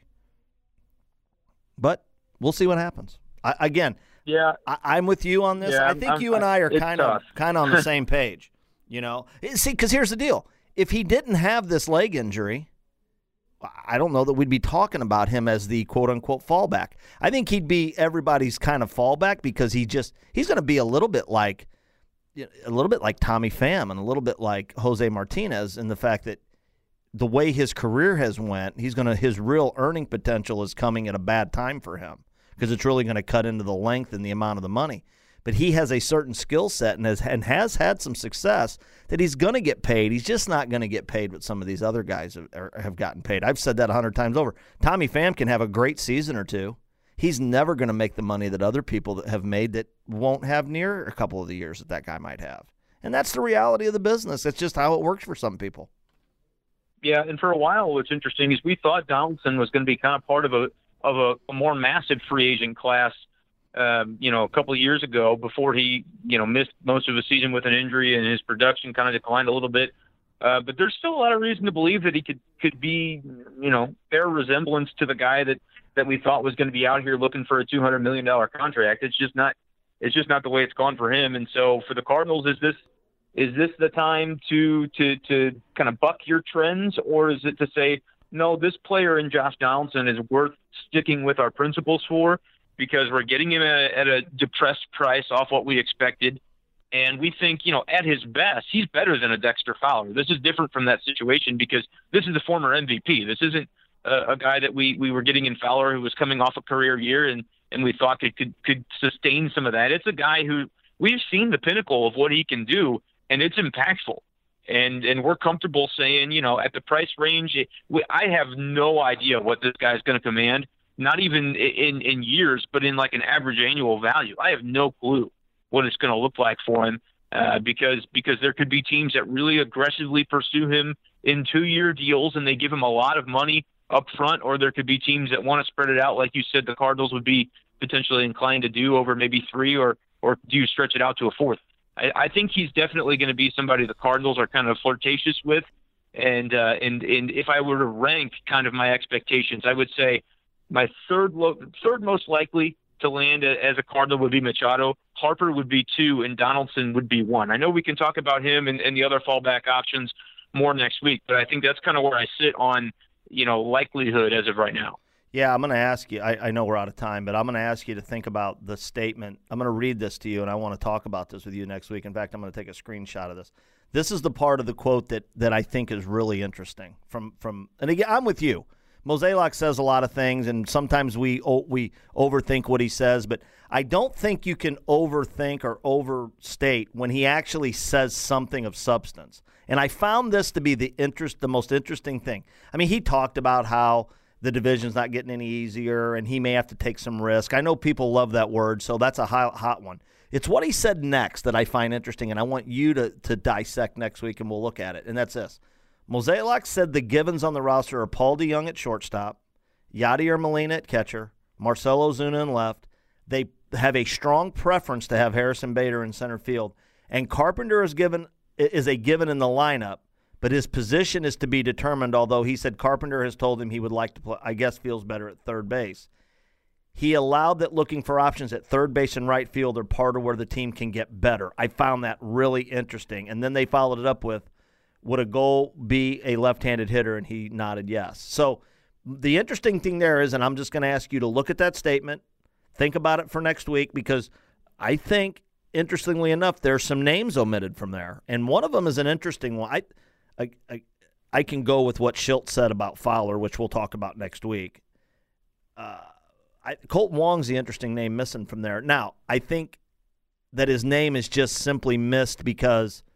But we'll see what happens. I'm with you on this. Yeah, I think you and I are kind of on the same page. See, because here's the deal. If he didn't have this leg injury, I don't know that we'd be talking about him as the quote-unquote fallback. I think he'd be everybody's kind of fallback because he's going to be a little bit like Tommy Pham and a little bit like Jose Martinez in the fact that the way his career has went, his real earning potential is coming at a bad time for him because it's really going to cut into the length and the amount of the money. But he has a certain skill set and has had some success that he's going to get paid. He's just not going to get paid what some of these other guys have gotten paid. I've said that 100 times over. Tommy Pham can have a great season or two. He's never going to make the money that other people that have made that won't have near a couple of the years that guy might have. And that's the reality of the business. That's just how it works for some people. Yeah, and for a while what's interesting is we thought Donaldson was going to be kind of part of a more massive free agent class a couple of years ago before he, missed most of the season with an injury and his production kind of declined a little bit. But there's still a lot of reason to believe that he could be, fair resemblance to the guy that we thought was going to be out here looking for a $200 million contract. It's just not the way it's gone for him. And so for the Cardinals, is this the time to kind of buck your trends, or is it to say, no, this player in Josh Donaldson is worth sticking with our principles for, because we're getting him at a depressed price off what we expected, And we think, at his best, he's better than a Dexter Fowler. This is different from that situation because this is the former MVP. This isn't a guy that we were getting in Fowler who was coming off a career year and we thought could sustain some of that. It's a guy who we've seen the pinnacle of what he can do, and it's impactful. And we're comfortable saying, at the price range, I have no idea what this guy's going to command, not even in years, but in like an average annual value. I have no clue what it's going to look like for him because there could be teams that really aggressively pursue him in 2-year deals and they give him a lot of money up front, or there could be teams that want to spread it out, like you said, the Cardinals would be potentially inclined to do over maybe 3 or do you stretch it out to a 4th? I think he's definitely going to be somebody the Cardinals are kind of flirtatious with, and if I were to rank kind of my expectations, I would say my third most likely to land as a Cardinal would be Machado. Harper would be 2, and Donaldson would be 1. I know we can talk about him and the other fallback options more next week, but I think that's kind of where I sit on likelihood as of right now. Yeah, I'm going to ask you. I know we're out of time, but I'm going to ask you to think about the statement. I'm going to read this to you, and I want to talk about this with you next week. In fact, I'm going to take a screenshot of this. This is the part of the quote that I think is really interesting. From and again, I'm with you. Mozeliak says a lot of things, and sometimes we overthink what he says, but I don't think you can overthink or overstate when he actually says something of substance. And I found this to be the most interesting thing. I mean, he talked about how the division's not getting any easier, and he may have to take some risk. I know people love that word, so that's a hot one. It's what he said next that I find interesting, and I want you to dissect next week, and we'll look at it, and that's this. Mozeliak said the givens on the roster are Paul DeJong at shortstop, Yadier Molina at catcher, Marcell Ozuna in left. They have a strong preference to have Harrison Bader in center field, and Carpenter is a given in the lineup, but his position is to be determined, although he said Carpenter has told him he would like to play, I guess feels better at third base. He allowed that looking for options at third base and right field are part of where the team can get better. I found that really interesting. And then they followed it up with, would a goal be a left-handed hitter? And he nodded yes. So the interesting thing there is, and I'm just going to ask you to look at that statement, think about it for next week, because I think, interestingly enough, there's some names omitted from there. And one of them is an interesting one. I can go with what Schilt said about Fowler, which we'll talk about next week. Colton Wong's the interesting name missing from there. Now, I think that his name is just simply missed because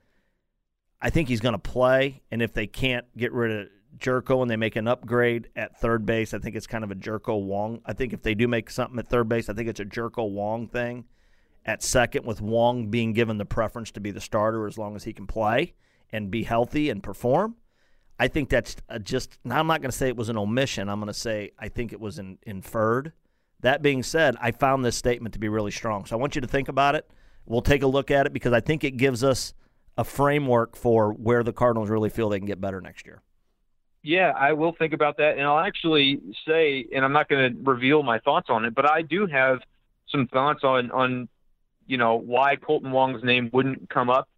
I think he's going to play, and if they can't get rid of Jerko and they make an upgrade at third base, I think it's kind of a Jerko Wong. I think if they do make something at third base, I think it's a Jerko Wong thing at second, with Wong being given the preference to be the starter as long as he can play and be healthy and perform. I think that's now I'm not going to say it was an omission. I'm going to say I think it was inferred. That being said, I found this statement to be really strong. So I want you to think about it. We'll take a look at it because I think it gives us a framework for where the Cardinals really feel they can get better next year. Yeah, I will think about that. And I'll actually say, and I'm not going to reveal my thoughts on it, but I do have some thoughts on why Colton Wong's name wouldn't come up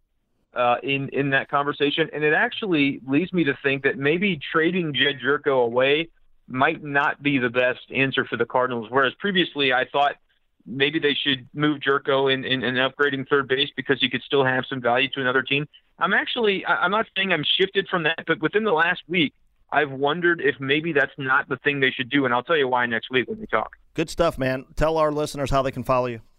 in that conversation. And it actually leads me to think that maybe trading Jed Jerko away might not be the best answer for the Cardinals. Whereas previously I thought maybe they should move Jerko in upgrading third base because you could still have some value to another team. I'm not saying I'm shifted from that, but within the last week, I've wondered if maybe that's not the thing they should do. And I'll tell you why next week when we talk. Good stuff, man. Tell our listeners how they can follow you.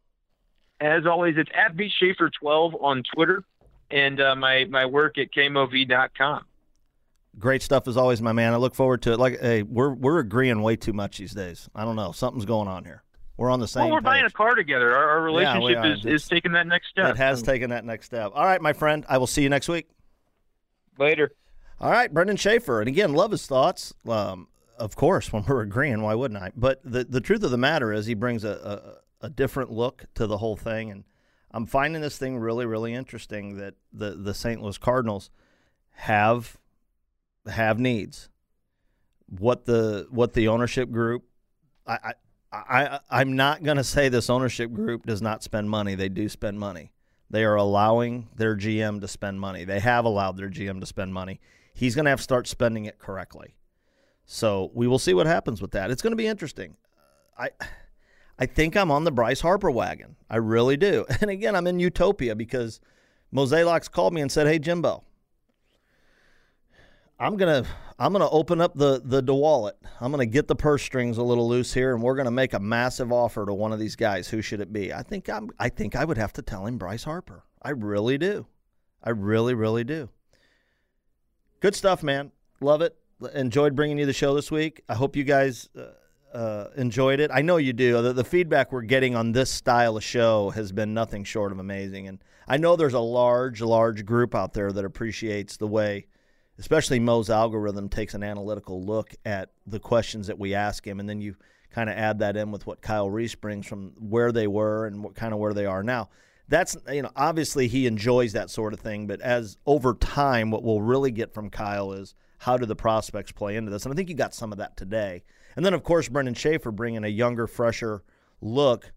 As always, it's at BSchaefer12 on Twitter. And my work at KMOV.com. Great stuff as always, my man. I look forward to it. Hey, we're agreeing way too much these days. I don't know. Something's going on here. We're on the same Well, we're page. buying a car together. Our relationship is taking that next step. It has taken that next step. All right, my friend. I will see you next week. Later. All right, Brendan Schaefer. And again, love his thoughts. Of course, when we're agreeing, why wouldn't I? But the truth of the matter is he brings a different look to the whole thing. And I'm finding this thing really, really interesting that the St. Louis Cardinals have needs. What the ownership group, I'm not going to say this ownership group does not spend money. They do spend money. They are allowing their GM to spend money. They have allowed their GM to spend money. He's going to have to start spending it correctly. So we will see what happens with that. It's going to be interesting. I think I'm on the Bryce Harper wagon. I really do. And again, I'm in utopia because Mosailox called me and said, hey, Jimbo, I'm gonna open up the wallet. I'm gonna get the purse strings a little loose here, and we're gonna make a massive offer to one of these guys. Who should it be? I think I would have to tell him Bryce Harper. I really do. I really, really do. Good stuff, man. Love it. Enjoyed bringing you the show this week. I hope you guys enjoyed it. I know you do. The feedback we're getting on this style of show has been nothing short of amazing, and I know there's a large group out there that appreciates the way, especially Mo's algorithm, takes an analytical look at the questions that we ask him, and then you kind of add that in with what Kyle Reese brings from where they were and what kind of where they are now. That's, obviously he enjoys that sort of thing, but as over time, what we'll really get from Kyle is how do the prospects play into this? And I think you got some of that today. And then, of course, Brendan Schaefer bringing a younger, fresher look,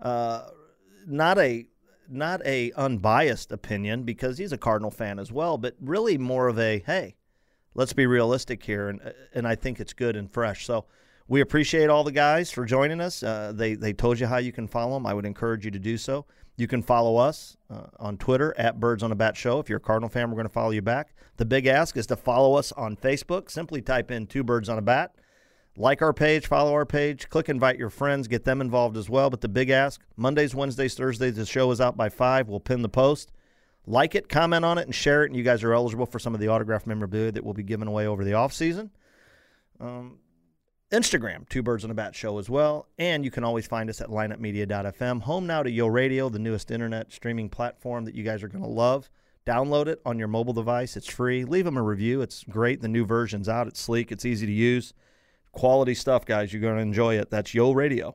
not a unbiased opinion because he's a Cardinal fan as well, but really more of a, hey, let's be realistic here, and I think it's good and fresh. So we appreciate all the guys for joining us. They told you how you can follow them. I would encourage you to do so. You can follow us on Twitter at Birds on a Bat Show. If you're a Cardinal fan, we're going to follow you back. The big ask is to follow us on Facebook. Simply type in 2 Birds on a Bat. Like our page, follow our page, click invite your friends, get them involved as well. But the big ask, Mondays, Wednesdays, Thursdays, the show is out by 5. We'll pin the post. Like it, comment on it, and share it. And you guys are eligible for some of the autographed memorabilia that we'll be giving away over the offseason. Instagram, 2 Birds on a Bat Show as well. And you can always find us at lineupmedia.fm. Home now to Yo Radio, the newest internet streaming platform that you guys are going to love. Download it on your mobile device. It's free. Leave them a review. It's great. The new version's out. It's sleek. It's easy to use. Quality stuff, guys. You're going to enjoy it. That's Yo Radio.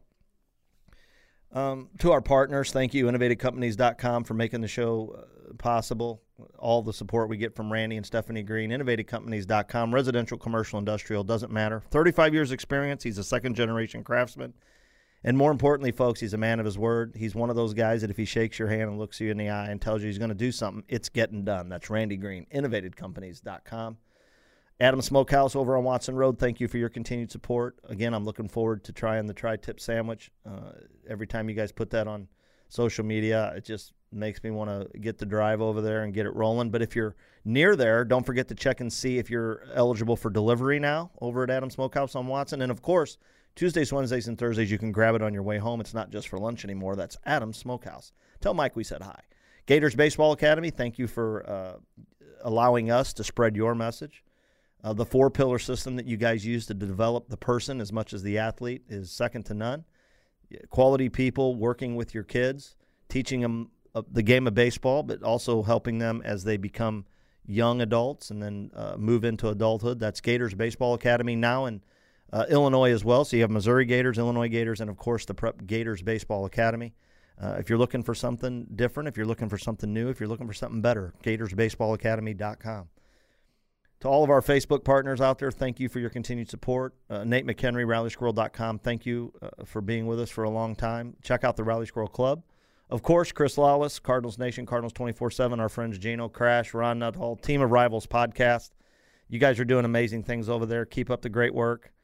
To our partners, thank you, InnovatedCompanies.com, for making the show possible. All the support we get from Randy and Stephanie Green. InnovatedCompanies.com, residential, commercial, industrial, doesn't matter. 35 years experience. He's a second-generation craftsman. And more importantly, folks, he's a man of his word. He's one of those guys that if he shakes your hand and looks you in the eye and tells you he's going to do something, it's getting done. That's Randy Green, InnovatedCompanies.com. Adam Smokehouse over on Watson Road, thank you for your continued support. Again, I'm looking forward to trying the tri-tip sandwich. Every time you guys put that on social media, it just makes me want to get the drive over there and get it rolling. But if you're near there, don't forget to check and see if you're eligible for delivery now over at Adam Smokehouse on Watson. And, of course, Tuesdays, Wednesdays, and Thursdays, you can grab it on your way home. It's not just for lunch anymore. That's Adam Smokehouse. Tell Mike we said hi. Gators Baseball Academy, thank you for allowing us to spread your message. The 4-pillar system that you guys use to develop the person as much as the athlete is second to none. Quality people working with your kids, teaching them the game of baseball, but also helping them as they become young adults and then move into adulthood. That's Gators Baseball Academy now in Illinois as well. So you have Missouri Gators, Illinois Gators, and, of course, the Prep Gators Baseball Academy. If you're looking for something different, if you're looking for something new, if you're looking for something better, GatorsBaseballAcademy.com. To all of our Facebook partners out there, thank you for your continued support. Nate McHenry, RallySquirrel.com, thank you for being with us for a long time. Check out the Rally Squirrel Club. Of course, Chris Lawless, Cardinals Nation, Cardinals 24/7, our friends Gino, Crash, Ron Nuthall, Team of Rivals podcast. You guys are doing amazing things over there. Keep up the great work.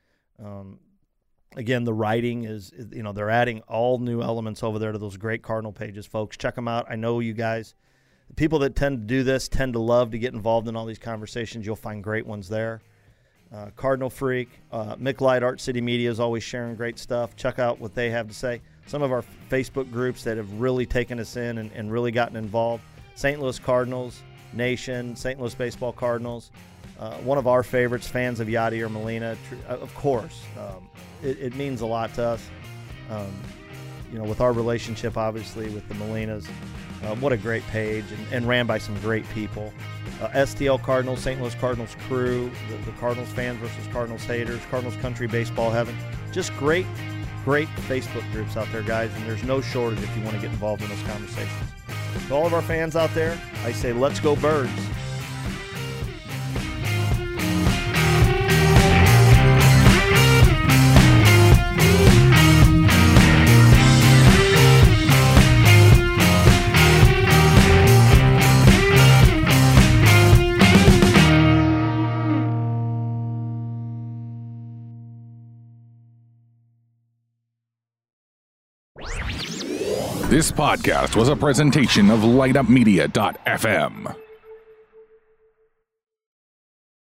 Again, the writing is, they're adding all new elements over there to those great Cardinal pages, folks. Check them out. I know you guys. The people that tend to do this tend to love to get involved in all these conversations. You'll find great ones there. Cardinal Freak, Mick Light, Art City Media is always sharing great stuff. Check out what they have to say. Some of our Facebook groups that have really taken us in and really gotten involved. St. Louis Cardinals Nation, St. Louis Baseball Cardinals. One of our favorites, fans of Yadier Molina. Of course, it means a lot to us. With our relationship, obviously, with the Molinas. What a great page, and ran by some great people. STL Cardinals, St. Louis Cardinals crew, the Cardinals fans versus Cardinals haters, Cardinals Country Baseball Heaven. Just great Facebook groups out there, guys, and there's no shortage if you want to get involved in those conversations. To all of our fans out there, I say let's go Birds. This podcast was a presentation of LightUpMedia.fm.